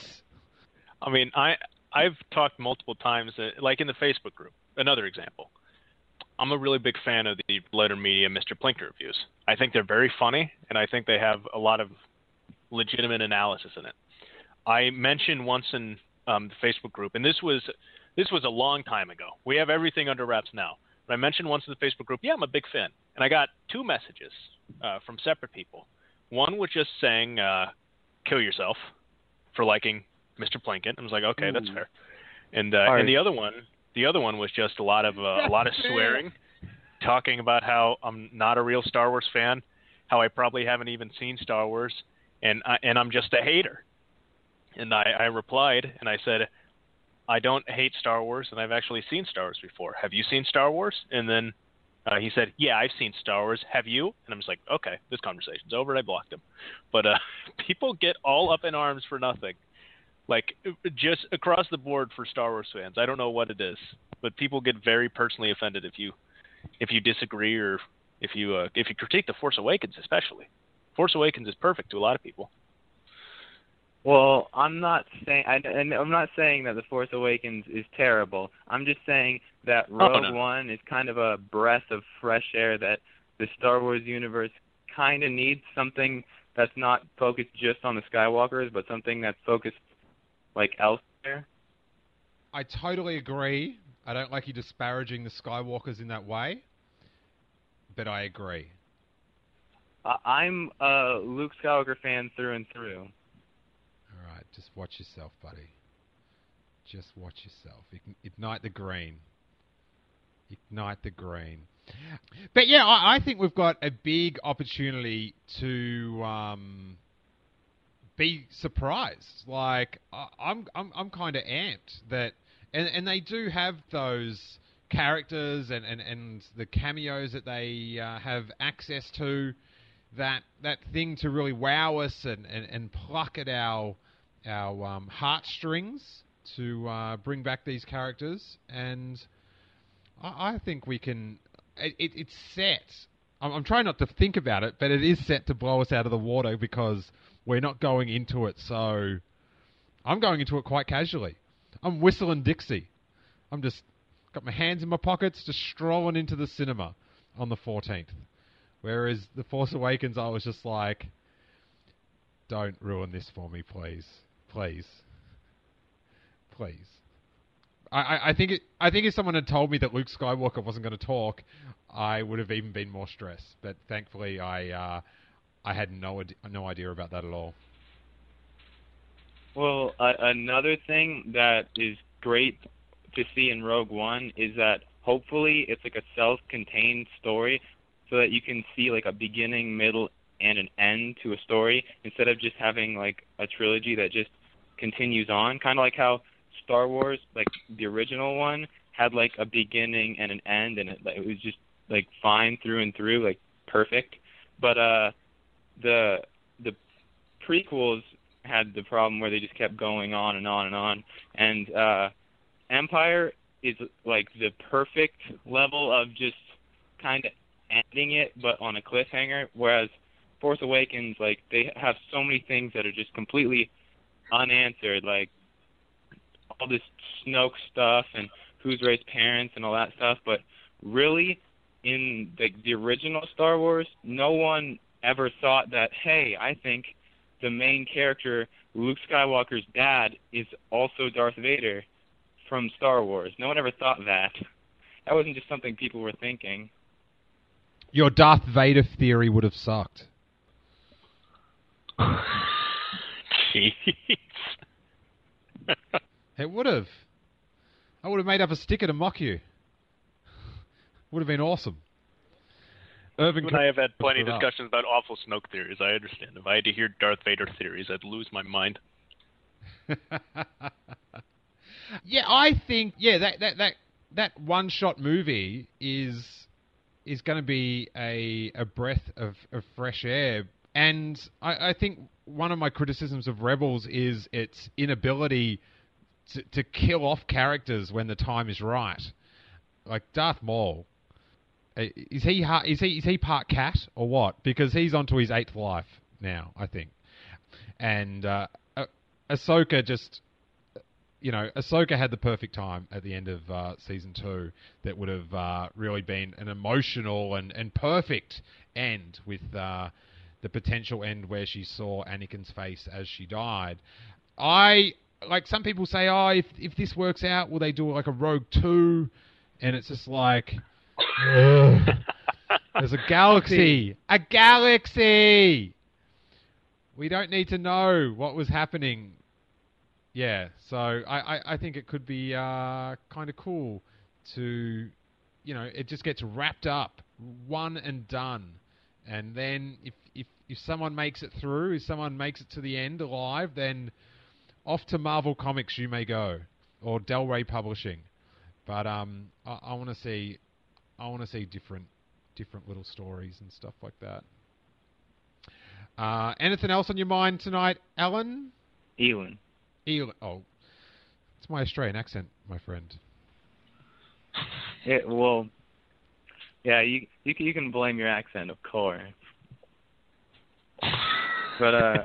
I mean, I I've talked multiple times, uh, like in the Facebook group. Another example. I'm a really big fan of the Letter Media Mister Plinker reviews. I think they're very funny, and I think they have a lot of legitimate analysis in it. I mentioned once in um, the Facebook group, and this was this was a long time ago. We have everything under wraps now. But I mentioned once in the Facebook group, yeah, I'm a big fan. And I got two messages uh, from separate people. One was just saying, uh, kill yourself for liking Mister Plinkett. I was like, okay, Ooh. that's fair. And uh, right. and the other one, the other one was just a lot of uh, a lot of swearing, talking about how I'm not a real Star Wars fan, how I probably haven't even seen Star Wars, and I, and I'm just a hater. And I, I replied, and I said, I don't hate Star Wars, and I've actually seen Star Wars before. Have you seen Star Wars? And then uh, he said, yeah, I've seen Star Wars. Have you? And I'm just like, okay, this conversation's over, and I blocked him. But uh, people get all up in arms for nothing. Like, just across the board for Star Wars fans. I don't know what it is, but people get very personally offended if you if you disagree or if you uh, if you critique The Force Awakens, especially. Force Awakens is perfect to a lot of people. Well, I'm not saying I, and I'm not saying that The Force Awakens is terrible. I'm just saying that Rogue oh, no. One is kind of a breath of fresh air that the Star Wars universe kind of needs, something that's not focused just on the Skywalkers, but something that's focused like elsewhere. I totally agree. I don't like you disparaging the Skywalkers in that way, but I agree. Uh, I'm a Luke Skywalker fan through and through. All right, just watch yourself, buddy. Just watch yourself. Ignite the green. Ignite the green. But yeah, I, I think we've got a big opportunity to um, be surprised. Like I, I'm, I'm, I'm kind of amped that, and and they do have those characters and, and, and the cameos that they uh, have access to. That that thing to really wow us and, and, and pluck at our our um, heartstrings to uh, bring back these characters, and I, I think we can. It, it, it's set. I'm, I'm trying not to think about it, but it is set to blow us out of the water because we're not going into it. So I'm going into it quite casually. I'm whistling Dixie. I'm just got my hands in my pockets, just strolling into the cinema on the fourteenth. Whereas The Force Awakens, I was just like, don't ruin this for me, please. Please. Please. I, I, I think it, I think if someone had told me that Luke Skywalker wasn't going to talk, I would have even been more stressed. But thankfully, I uh, I had no, no idea about that at all. Well, uh, another thing that is great to see in Rogue One is that hopefully it's like a self-contained story, so that you can see like a beginning, middle, and an end to a story instead of just having like a trilogy that just continues on. Kind of like how Star Wars, like the original one, had like a beginning and an end, and it, it was just like fine through and through, like perfect. But uh, the the prequels had the problem where they just kept going on and on and on. And uh, Empire is like the perfect level of just kind of ending it, but on a cliffhanger, whereas Force Awakens, like, they have so many things that are just completely unanswered, like all this Snoke stuff and who's Rey's parents and all that stuff, but really, in the, the original Star Wars, no one ever thought that, hey, I think the main character, Luke Skywalker's dad, is also Darth Vader from Star Wars. No one ever thought that. That wasn't just something people were thinking. Your Darth Vader theory would have sucked. Jeez. It would have. I would have made up a sticker to mock you. Would have been awesome. Irvin you and I have had plenty of up. discussions about awful Snoke theories. I understand. If I had to hear Darth Vader theories, I'd lose my mind. Yeah, I think yeah that that that, that one shot movie is is going to be a a breath of, of fresh air. And I, I think one of my criticisms of Rebels is its inability to, to kill off characters when the time is right. Like Darth Maul, is he is he is he part cat or what? Because he's onto his eighth life now, I think. And uh, ah- Ahsoka just, you know, Ahsoka had the perfect time at the end of uh, season two that would have uh, really been an emotional and, and perfect end with. Uh, the potential end where she saw Anakin's face as she died. I like some people say, oh, if if this works out, will they do like a Rogue Two? And it's just like, ugh, there's a galaxy, a galaxy. We don't need to know what was happening. Yeah, so I, I, I think it could be uh, kind of cool to, you know, it just gets wrapped up, one and done. And then if, if, if someone makes it through, if someone makes it to the end alive, then off to Marvel Comics you may go, or Del Rey Publishing. But um, I, I want to see, I want to see different, different little stories and stuff like that. Uh, anything else on your mind tonight, Alan? Elon. Elon. Oh, it's my Australian accent, my friend. Yeah, well, yeah, you you can, you can blame your accent, of course. But uh,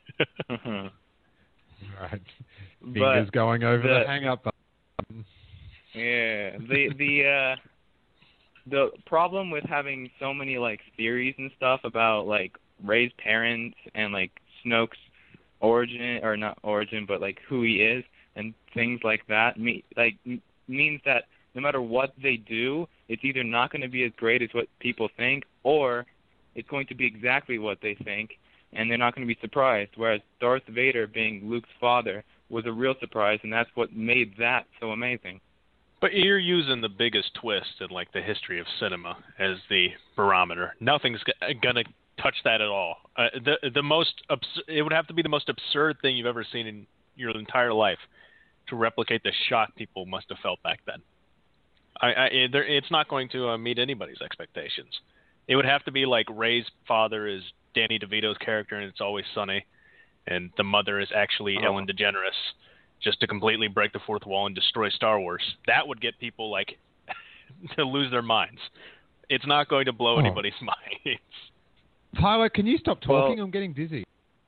right, fingers going over the, the hang up button. Yeah, the the uh, the problem with having so many like theories and stuff about like Rey's parents and like Snoke's origin, or not origin, but like who he is and things like that, me like m- means that no matter what they do, it's either not going to be as great as what people think, or it's going to be exactly what they think, and they're not going to be surprised. Whereas Darth Vader being Luke's father was a real surprise, and that's what made that so amazing. But you're using the biggest twist in like the history of cinema as the barometer. Nothing's g- gonna touch that at all. Uh, the the most abs- it would have to be the most absurd thing you've ever seen in your entire life to replicate the shock people must have felt back then. I, I it, it's not going to uh, meet anybody's expectations. It would have to be like Rey's father is Danny DeVito's character and It's Always Sunny, and the mother is actually oh. Ellen DeGeneres, just to completely break the fourth wall and destroy Star Wars. That would get people like to lose their minds. It's not going to blow oh. anybody's minds. Tyler, can you stop talking? Well, I'm getting dizzy.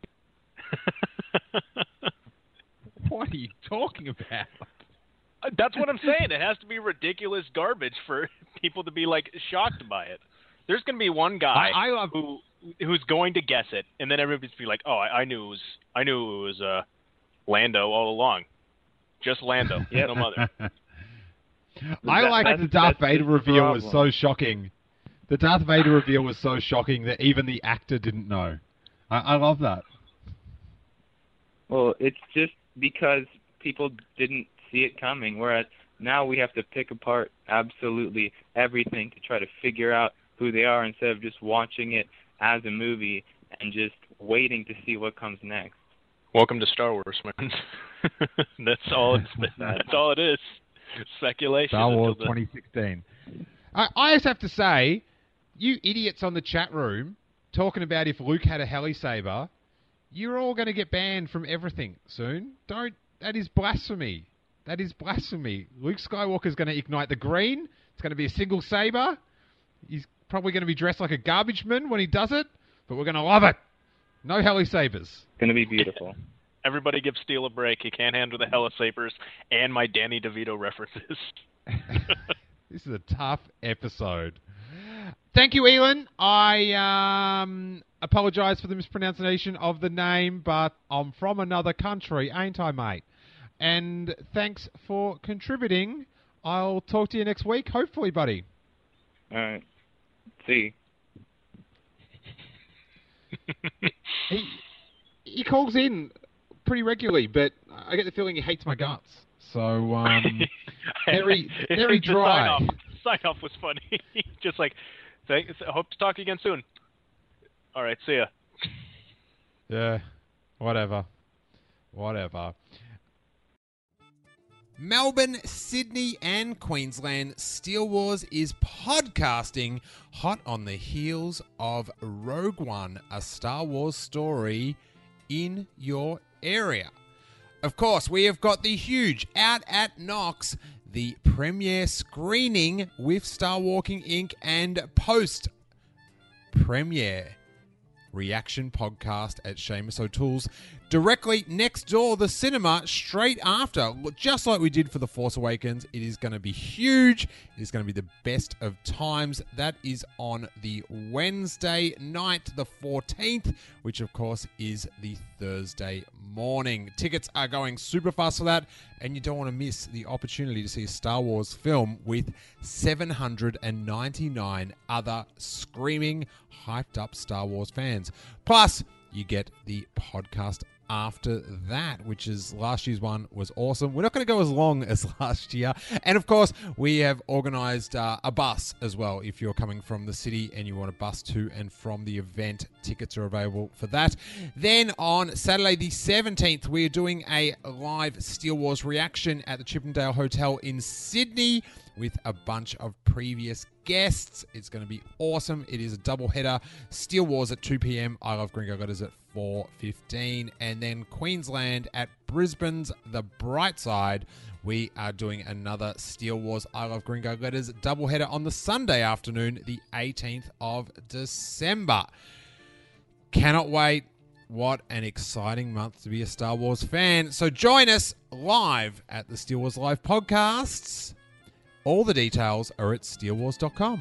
What are you talking about? That's what I'm saying. It has to be ridiculous garbage for people to be like shocked by it. There's going to be one guy I, I love... who who's going to guess it, and then everybody's be like, "Oh, I, I knew it was I knew it was uh, Lando all along, just Lando, yep. no mother." I that, like that the Darth Vader reveal problem. was so shocking. The Darth Vader reveal was so shocking that even the actor didn't know. I, I love that. Well, it's just because people didn't see it coming, whereas now we have to pick apart absolutely everything to try to figure out who they are instead of just watching it as a movie and just waiting to see what comes next. Welcome to Star Wars, man. That's all. It's, that's all it is. Speculation. Star Wars twenty sixteen. I, I just have to say, you idiots on the chat room talking about if Luke had a helisaber, you're all going to get banned from everything soon. Don't. That is blasphemy. That is blasphemy. Luke Skywalker's going to ignite the green. It's going to be a single saber. He's probably going to be dressed like a garbage man when he does it, but we're going to love it. No helisabers. It's going to be beautiful. Everybody give Steele a break. He can't handle the helisabers and my Danny DeVito references. This is a tough episode. Thank you, Elon. I um, apologise for the mispronunciation of the name, but I'm from another country, ain't I, mate? And thanks for contributing. I'll talk to you next week, hopefully, buddy. All right. See. he, he calls in pretty regularly, but I get the feeling he hates my guts. So, um, very, very dry. The sign-off, sign-off was funny. Just like, thanks, I hope to talk again soon. All right, see ya. Yeah, whatever. Whatever. Melbourne, Sydney, and Queensland, Steele Wars is podcasting hot on the heels of Rogue One, a Star Wars story in your area. Of course, we have got the huge Out at Knox, the premiere screening with Star Walking Incorporated and post-premiere reaction podcast at Seamus O'Toole's, directly next door, the cinema, straight after. Just like we did for The Force Awakens, it is going to be huge. It is going to be the best of times. That is on the Wednesday night, the fourteenth, which of course is the Thursday morning. Tickets are going super fast for that, and you don't want to miss the opportunity to see a Star Wars film with seven hundred ninety-nine other screaming, hyped up Star Wars fans. Plus, you get the podcast after that, which is last year's one was awesome. We're not going to go as long as last year. And of course, we have organised uh, a bus as well. If you're coming from the city and you want a bus to and from the event, tickets are available for that. Then on Saturday the seventeenth, we're doing a live Steele Wars reaction at the Chippendale Hotel in Sydney with a bunch of previous guests. It's going to be awesome. It is a double header. Steele Wars at two p.m. I Love Green Go Letters at four fifteen. And then Queensland at Brisbane's The Bright Side. We are doing another Steele Wars I Love Green Go Letters double header on the Sunday afternoon, the eighteenth of December. Cannot wait. What an exciting month to be a Star Wars fan. So join us live at the Steele Wars Live podcasts. All the details are at steele wars dot com.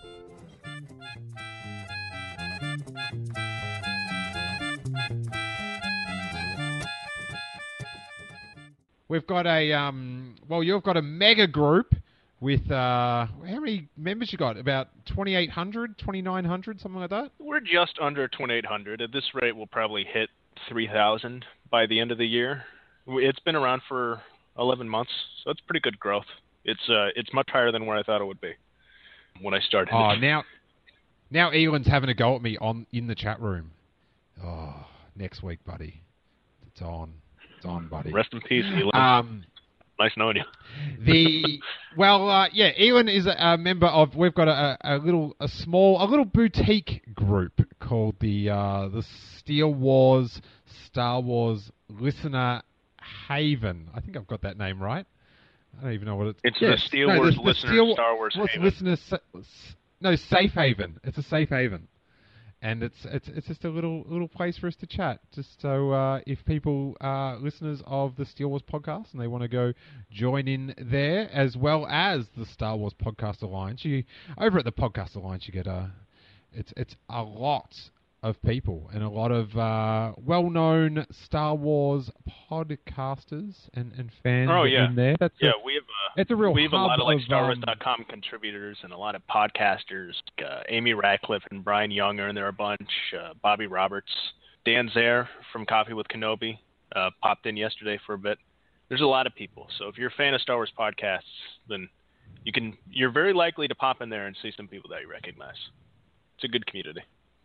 We've got a, um, well, you've got a mega group with, uh, how many members you got? About twenty-eight hundred, twenty-nine hundred, something like that? We're just under twenty-eight hundred. At this rate, we'll probably hit three thousand by the end of the year. It's been around for eleven months, so it's pretty good growth. It's uh, it's much higher than where I thought it would be when I started. Oh, now, now Elon's having a go at me on in the chat room. Oh, next week, buddy. It's on. It's on, buddy. Rest in peace, Elon. Um, nice knowing you. The well, uh, yeah, Elon is a, a member of. We've got a, a little, a small, a little boutique group called the uh, the Steele Wars Star Wars Listener Haven. I think I've got that name right. I don't even know what it's... It's yes, the Steele no, Wars the, the Listener Steele, Star Wars Haven. Listener, no, Safe Haven. It's a safe haven. And it's it's it's just a little little place for us to chat. Just so uh, if people are listeners of the Steele Wars podcast and they want to go join in there, as well as the Star Wars Podcast Alliance, you over at the Podcast Alliance you get a... It's, it's a lot of people and a lot of uh, well-known Star Wars podcasters and, and fans oh, yeah. in there. That's yeah, a, we have a, it's a real we have a hub lot of like of, Star Wars um, dot com contributors and a lot of podcasters. Uh, Amy Radcliffe and Brian Young are in there a bunch. Uh, Bobby Roberts, Dan Zare from Coffee with Kenobi uh, popped in yesterday for a bit. There's a lot of people. So if you're a fan of Star Wars podcasts, then you can. You're very likely to pop in there and see some people that you recognize. It's a good community.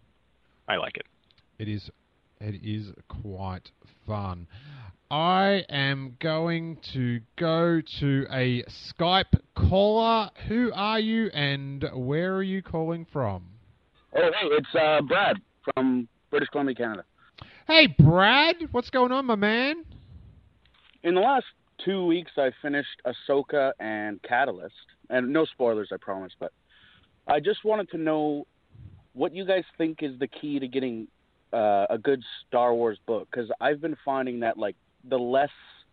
I like it. It is, it is quite fun. I am going to go to a Skype caller. Who are you and where are you calling from? Oh, hey, it's uh, Brad from British Columbia, Canada. Hey, Brad. What's going on, my man? In the last two weeks, I finished Ahsoka and Catalyst. And no spoilers, I promise, but I just wanted to know what you guys think is the key to getting uh, a good Star Wars book, because I've been finding that like the less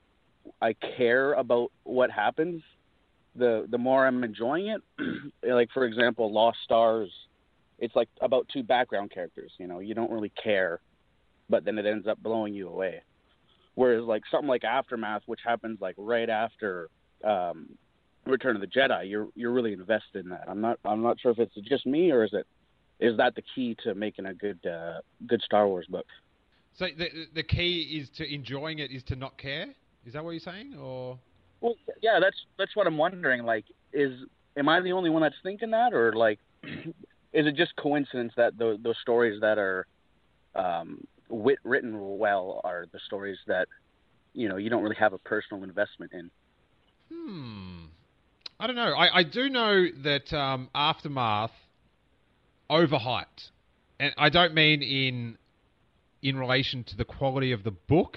I care about what happens, the the more I'm enjoying it. Like for example, Lost Stars, it's like about two background characters. You know, you don't really care, but then it ends up blowing you away. Whereas like something like Aftermath, which happens like right after um, Return of the Jedi, you're you're really invested in that. I'm not I'm not sure if it's just me or is it. Is that the key to making a good uh, good Star Wars book? So the the key is to enjoying it is to not care? Is that what you're saying, or? Well, yeah, that's that's what I'm wondering. Like, is am I the only one that's thinking that, or like, is it just coincidence that those, those stories that are um, wit, written well are the stories that you know you don't really have a personal investment in? Hmm. I don't know. I, I do know that um, Aftermath overhyped, and I don't mean in in relation to the quality of the book,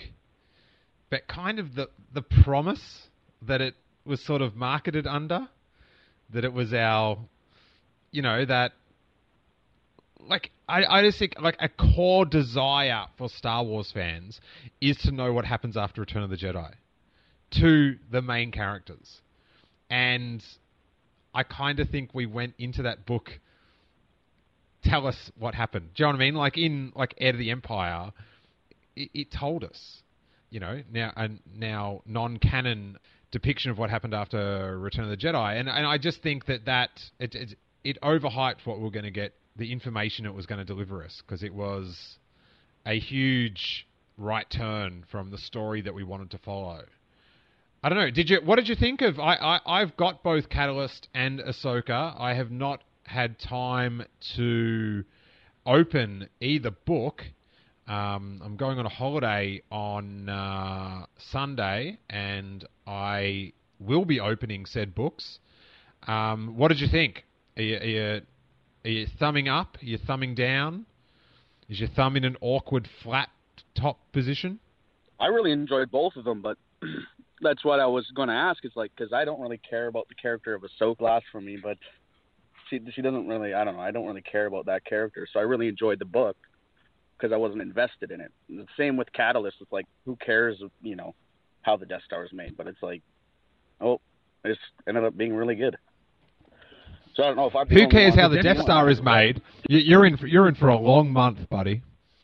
but kind of the the promise that it was sort of marketed under, that it was our, you know, that like I, I just think like a core desire for Star Wars fans is to know what happens after Return of the Jedi to the main characters. And I kind of think we went into that book, tell us what happened. Do you know what I mean? Like in like Heir to the Empire, it, it told us, you know, now a now non-canon depiction of what happened after Return of the Jedi. And and I just think that that it it, it overhyped what we we're going to get, the information it was going to deliver us, because it was a huge right turn from the story that we wanted to follow. I don't know. Did you? What did you think of? I, I I've got both Catalyst and Ahsoka. I have not had time to open either book. Um, I'm going on a holiday on uh, Sunday, and I will be opening said books. Um, what did you think? Are you, are you, are you thumbing up? Are you thumbing down? Is your thumb in an awkward flat top position? I really enjoyed both of them, but that's what I was going to ask. Is like, because I don't really care about the character of Ahsoka Blasphemy, but she she doesn't really. I don't know. I don't really care about that character, so I really enjoyed the book because I wasn't invested in it. And the same with Catalyst. It's like, who cares? You know, how the Death Star is made, but it's like, oh, it ended up being really good. So I don't know if I'm. Who cares how the Death Star is made? You're in. For, you're in for a long month, buddy.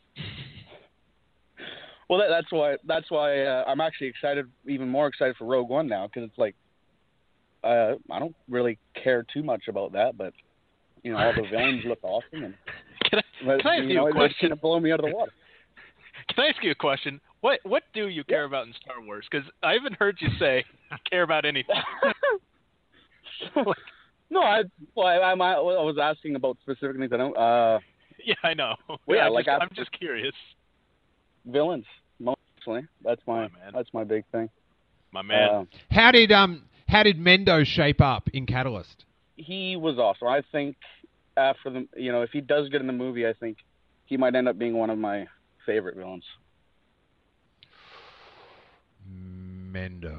Well, that, that's why. That's why uh, I'm actually excited, even more excited for Rogue One now, because it's like, uh, I don't really care too much about that, but you know, all the villains look awesome, and can I, can I ask you, you a know, question? It's gonna blow me out of the water. Can I ask you a question? What What do you care about in Star Wars? Because I haven't heard you say care about anything. No, I well, I, I, I was asking about specific things. I don't. Uh, yeah, I know. Well, yeah, yeah, like just, I, I'm just curious. Villains, mostly. That's my oh, that's my big thing. My man. Uh, how did um how did Mendo shape up in Catalyst? He was awesome. I think after the you know if he does good in the movie, I think he might end up being one of my favorite villains. Mendo.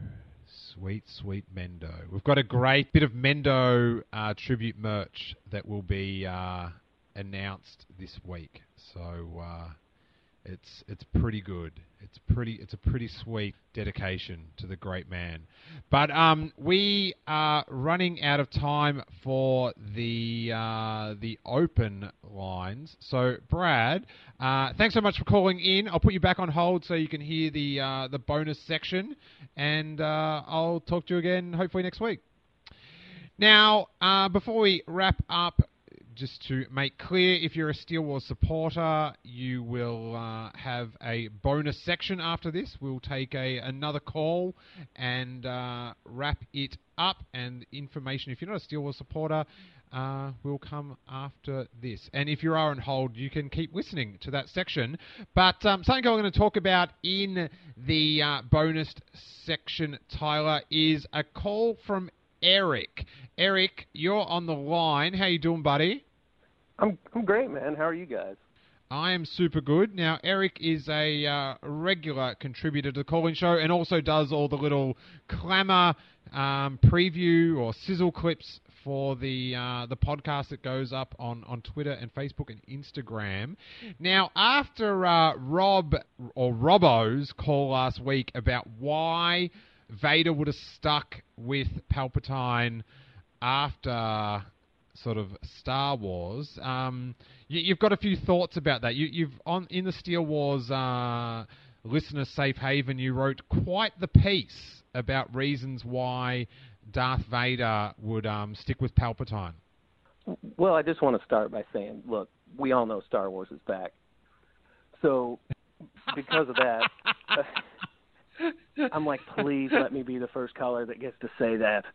Sweet, sweet Mendo. We've got a great bit of Mendo uh, tribute merch that will be uh, announced this week. So uh, it's it's pretty good. It's pretty it's a pretty sweet dedication to the great man. But um, we are running out of time for the uh, the open lines. So Brad, uh, thanks so much for calling in. I'll put you back on hold so you can hear the uh, the bonus section, and uh, I'll talk to you again hopefully next week. Now, uh, before we wrap up, just to make clear, if you're a Steele Wars supporter, you will uh, have a bonus section after this. We'll take a another call and uh, wrap it up. And information, if you're not a Steele Wars supporter, uh, will come after this. And if you are on hold, you can keep listening to that section. But um, something I'm going to talk about in the uh, bonus section, Tyler, is a call from Eric. Eric, you're on the line. How you doing, buddy? I'm I'm great, man. How are you guys? I am super good. Now, Eric is a uh, regular contributor to the Call-In Show and also does all the little clamour um, preview or sizzle clips for the uh, the podcast that goes up on, on Twitter and Facebook and Instagram. Now, after uh, Rob or Robbo's call last week about why Vader would have stuck with Palpatine after sort of Star Wars, um, you, you've got a few thoughts about that. You, you've on in the Steele Wars uh, listener safe haven, you wrote quite the piece about reasons why Darth Vader would um, stick with Palpatine. Well, I just want to start by saying, look, we all know Star Wars is back. So, because of that, I'm like, please let me be the first caller that gets to say that.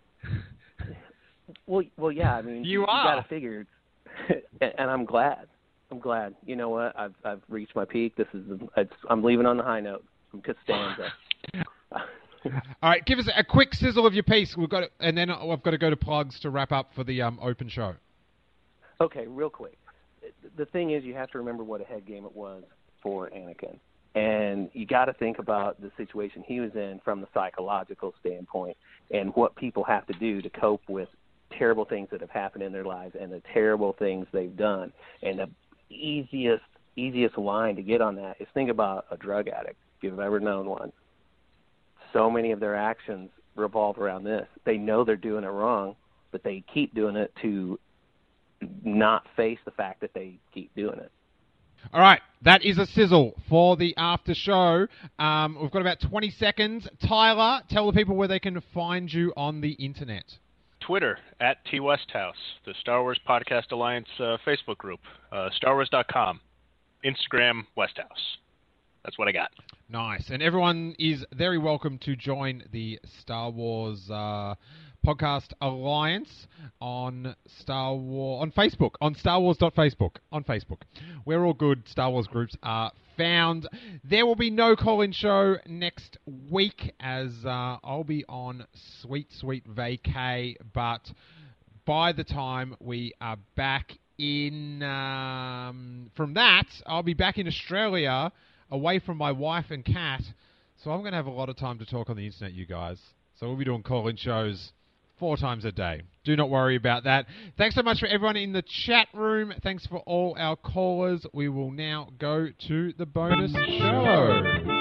Well, well, yeah. I mean, you, you are. got to figure, and I'm glad. I'm glad. You know what? I've I've reached my peak. This is it's, I'm leaving on the high note. I'm Costanza. All right, give us a quick sizzle of your piece. We've got, to, and then I've got to go to plugs to wrap up for the um, open show. Okay, real quick. The thing is, you have to remember what a head game it was for Anakin. And you got to think about the situation he was in from the psychological standpoint and what people have to do to cope with terrible things that have happened in their lives and the terrible things they've done. And the easiest easiest line to get on that is think about a drug addict, if you've ever known one. So many of their actions revolve around this. They know they're doing it wrong, but they keep doing it to not face the fact that they keep doing it. All right, that is a sizzle for the after show. Um, we've got about twenty seconds. Tyler, tell the people where they can find you on the internet. Twitter, at T Westhouse, the Star Wars Podcast Alliance uh, Facebook group, uh, star wars dot com, Instagram, Westhouse. That's what I got. Nice. And everyone is very welcome to join the Star Wars uh, Podcast Alliance on Star Wars on Facebook, on Star Wars dot Facebook, on Facebook. Where all good Star Wars groups are found. There will be no call-in show next week as uh, I'll be on sweet, sweet vacay. But by the time we are back in um, from that, I'll be back in Australia, away from my wife and cat. So I'm going to have a lot of time to talk on the internet, you guys. So we'll be doing call-in shows four times a day. Do not worry about that. Thanks so much for everyone in the chat room. Thanks for all our callers. We will now go to the bonus show.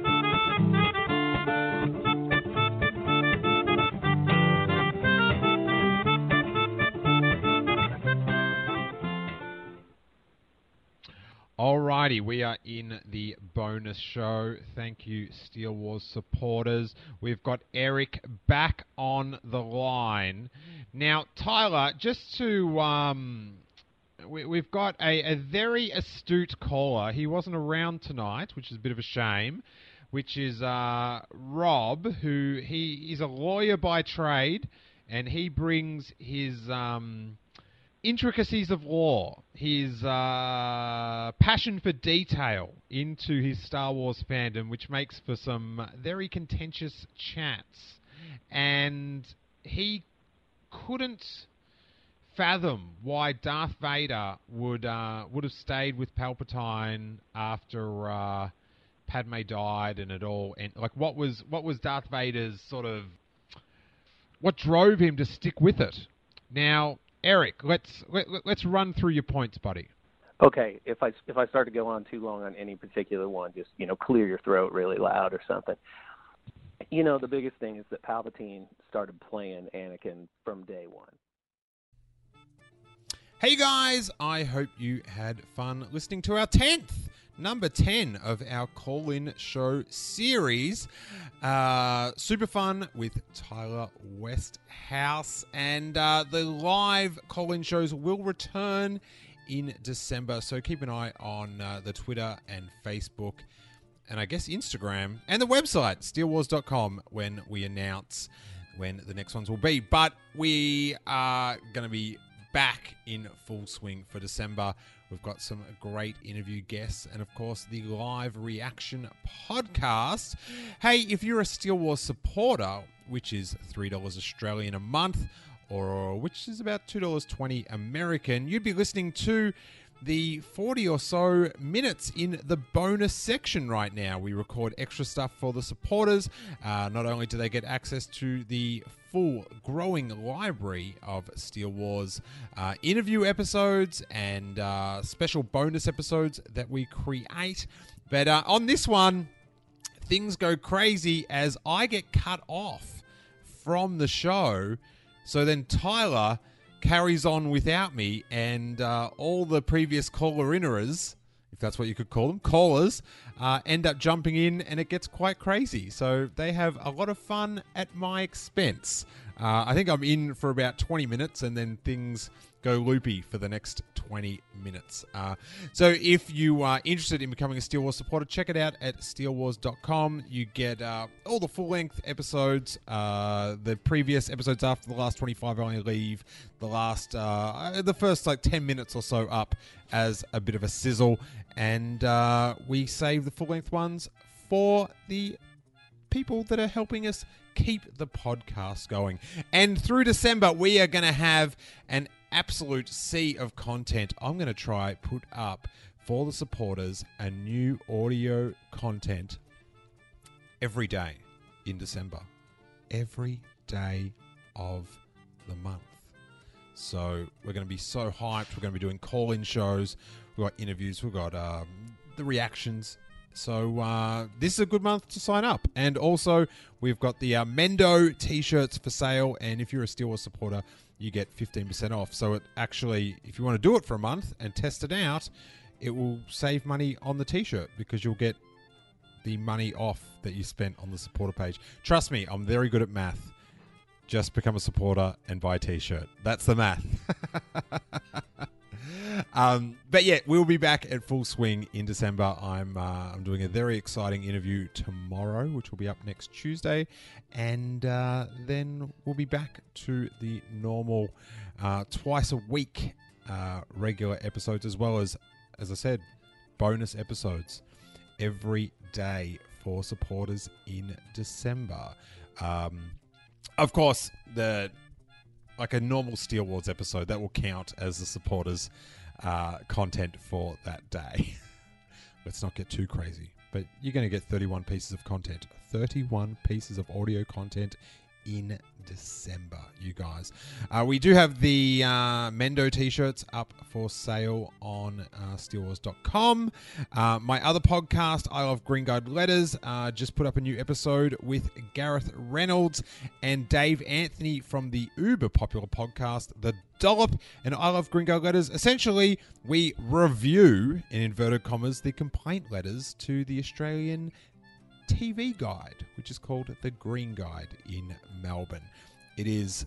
Alrighty, we are in the bonus show. Thank you, Steel Wars supporters. We've got Eric back on the line. Now, Tyler, just to... Um, we, we've got a, a very astute caller. He wasn't around tonight, which is a bit of a shame, which is uh, Rob, who he is a lawyer by trade, and he brings his... Um, intricacies of law, his uh, passion for detail into his Star Wars fandom, which makes for some very contentious chats. And he couldn't fathom why Darth Vader would uh, would have stayed with Palpatine after uh, Padme died and it all. And like, what was what was Darth Vader's sort of what drove him to stick with it? Now, Eric, let's let, let's run through your points, buddy. Okay, if I if I start to go on too long on any particular one, just you know, clear your throat really loud or something. You know, the biggest thing is that Palpatine started playing Anakin from day one. Hey guys, I hope you had fun listening to our tenth, number ten of our call-in show series. Uh, super fun with Tyler Westhouse, and uh, the live call-in shows will return in December, so keep an eye on uh, the Twitter and Facebook, and I guess Instagram, and the website, steel wars dot com, when we announce when the next ones will be. But we are going to be back in full swing for December. We've got some great interview guests and, of course, the live reaction podcast. Hey, if you're a Steel Wars supporter, which is three dollars Australian a month, or which is about two dollars twenty American, you'd be listening to the forty or so minutes in the bonus section right now. We record extra stuff for the supporters. Uh, not only do they get access to the full growing library of Steel Wars uh, interview episodes and uh, special bonus episodes that we create, but uh, on this one, things go crazy as I get cut off from the show. So then Tyler carries on without me, and uh, all the previous caller-inners, if that's what you could call them, callers, uh, end up jumping in, and it gets quite crazy. So they have a lot of fun at my expense. Uh, I think I'm in for about twenty minutes, and then things go loopy for the next twenty minutes. Uh, so if you are interested in becoming a Steel Wars supporter, check it out at steel wars dot com. You get uh, all the full-length episodes. Uh, the previous episodes after the last twenty-five only leave the last, uh, the first like ten minutes or so up as a bit of a sizzle. And uh, we save the full-length ones for the people that are helping us keep the podcast going. And through December, we are going to have an absolute sea of content. I'm going to try put up for the supporters a new audio content every day in December. Every day of the month. So we're going to be so hyped. We're going to be doing call-in shows. We've got interviews. We've got um, the reactions. So uh, this is a good month to sign up. And also, we've got the uh, Mendo T-shirts for sale. And if you're a Steel Wars supporter, you get fifteen percent off. So it actually, if you want to do it for a month and test it out, it will save money on the T-shirt because you'll get the money off that you spent on the supporter page. Trust me, I'm very good at math. Just become a supporter and buy a T-shirt. That's the math. um, but yeah, we'll be back at full swing in December. I'm uh, I'm doing a very exciting interview tomorrow, which will be up next Tuesday, and uh, then we'll be back to the normal uh, twice a week uh, regular episodes, as well as, as I said, bonus episodes every day for supporters in December. Um, Of course, the like a normal Steel Wars episode, that will count as the supporters' uh, content for that day. Let's not get too crazy. But you're going to get thirty-one pieces of content. thirty-one pieces of audio content in December, you guys. Uh, we do have the uh, Mendo T-shirts up for sale on uh, steel wars dot com. Uh, my other podcast, I Love Green Guide Letters, uh, just put up a new episode with Gareth Reynolds and Dave Anthony from the uber popular podcast, The Dollop and I Love Green Guide Letters. Essentially, we review, in inverted commas, the complaint letters to the Australian T V guide, which is called The Green Guide in Melbourne. It is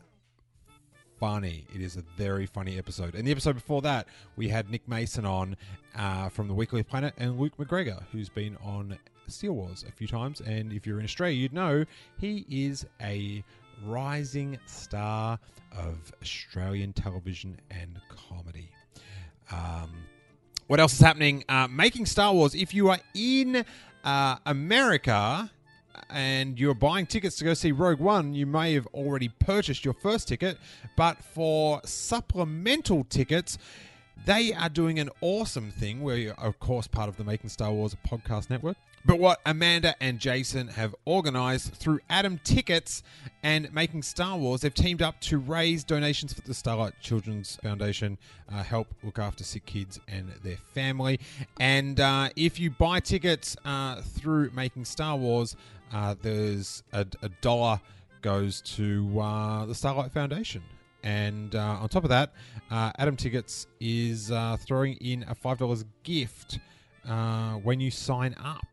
funny. It is a very funny episode. And the episode before that, we had Nick Mason on uh, from the Weekly Planet and Luke McGregor, who's been on Steel Wars a few times. And if you're in Australia, you'd know he is a rising star of Australian television and comedy. Um, what else is happening? Uh, Making Star Wars. If you are in Uh, America and you're buying tickets to go see Rogue One, you may have already purchased your first ticket, but for supplemental tickets, they are doing an awesome thing where you're, of course, part of the Making Star Wars podcast network. But what Amanda and Jason have organized through Adam Tickets and Making Star Wars, they've teamed up to raise donations for the Starlight Children's Foundation, uh, help look after sick kids and their family. And uh, if you buy tickets uh, through Making Star Wars, uh, there's a, a dollar goes to uh, the Starlight Foundation. And uh, on top of that, uh, Adam Tickets is uh, throwing in a five dollars gift uh, when you sign up.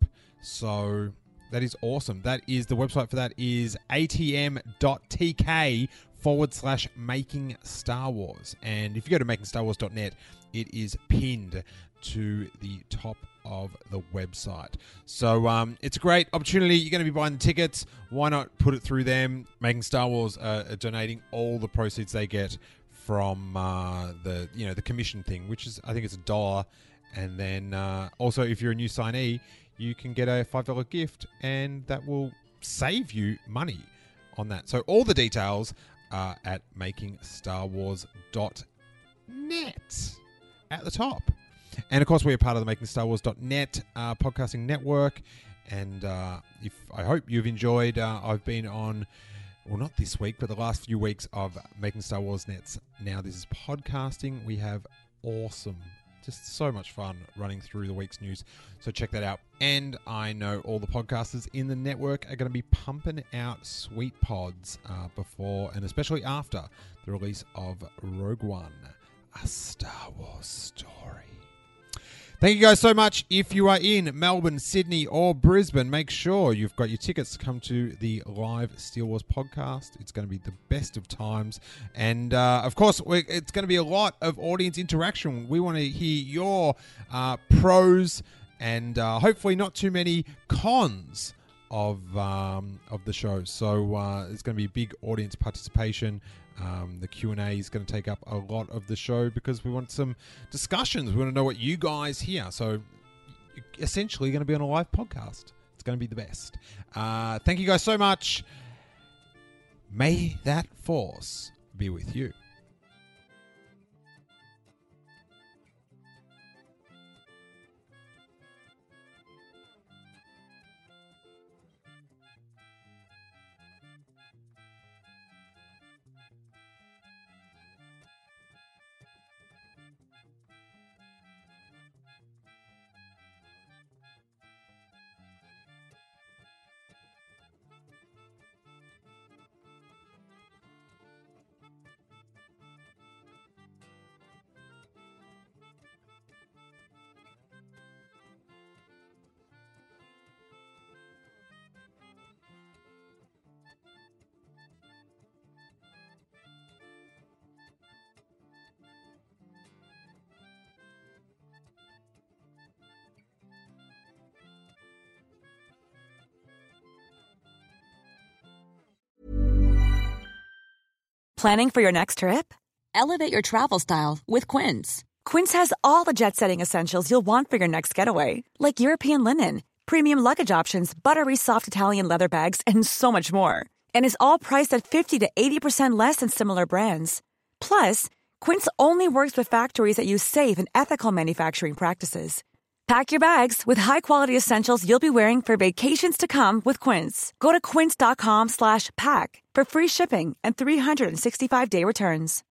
So that is awesome. That is, the website for that is atm.tk forward slash making Star Wars. And if you go to making star wars dot net, it is pinned to the top of the website. So um, it's a great opportunity. You're going to be buying the tickets. Why not put it through them? Making Star Wars uh, are donating all the proceeds they get from uh, the you know the commission thing, which is, I think it's a dollar. And then uh, also, if you're a new signee, you can get a five dollars gift, and that will save you money on that. So all the details are at making star wars dot net at the top. And, of course, we're part of the making star wars dot net uh, podcasting network. And uh, if I hope you've enjoyed, uh, I've been on, well, not this week, but the last few weeks of Making Star Wars Net's Now This Is Podcasting. We have awesome, just so much fun running through the week's news. So check that out. And I know all the podcasters in the network are going to be pumping out sweet pods uh, before and especially after the release of Rogue One, A Star Wars Story. Thank you guys so much. If you are in Melbourne, Sydney, or Brisbane, make sure you've got your tickets to come to the live Steel Wars podcast. It's going to be the best of times. And, uh, of course, we're, it's going to be a lot of audience interaction. We want to hear your uh, pros and uh, hopefully not too many cons of um, of the show. So uh, it's going to be big audience participation. Um, the Q and A is going to take up a lot of the show because we want some discussions. We want to know what you guys hear. So essentially going to be on a live podcast. It's going to be the best. Uh, thank you guys so much. May that force be with you. Planning for your next trip? Elevate your travel style with Quince. Quince has all the jet-setting essentials you'll want for your next getaway, like European linen, premium luggage options, buttery soft Italian leather bags, and so much more. And is all priced at fifty to eighty percent less than similar brands. Plus, Quince only works with factories that use safe and ethical manufacturing practices. Pack your bags with high-quality essentials you'll be wearing for vacations to come with Quince. Go to quince.com slash pack for free shipping and three sixty-five day returns.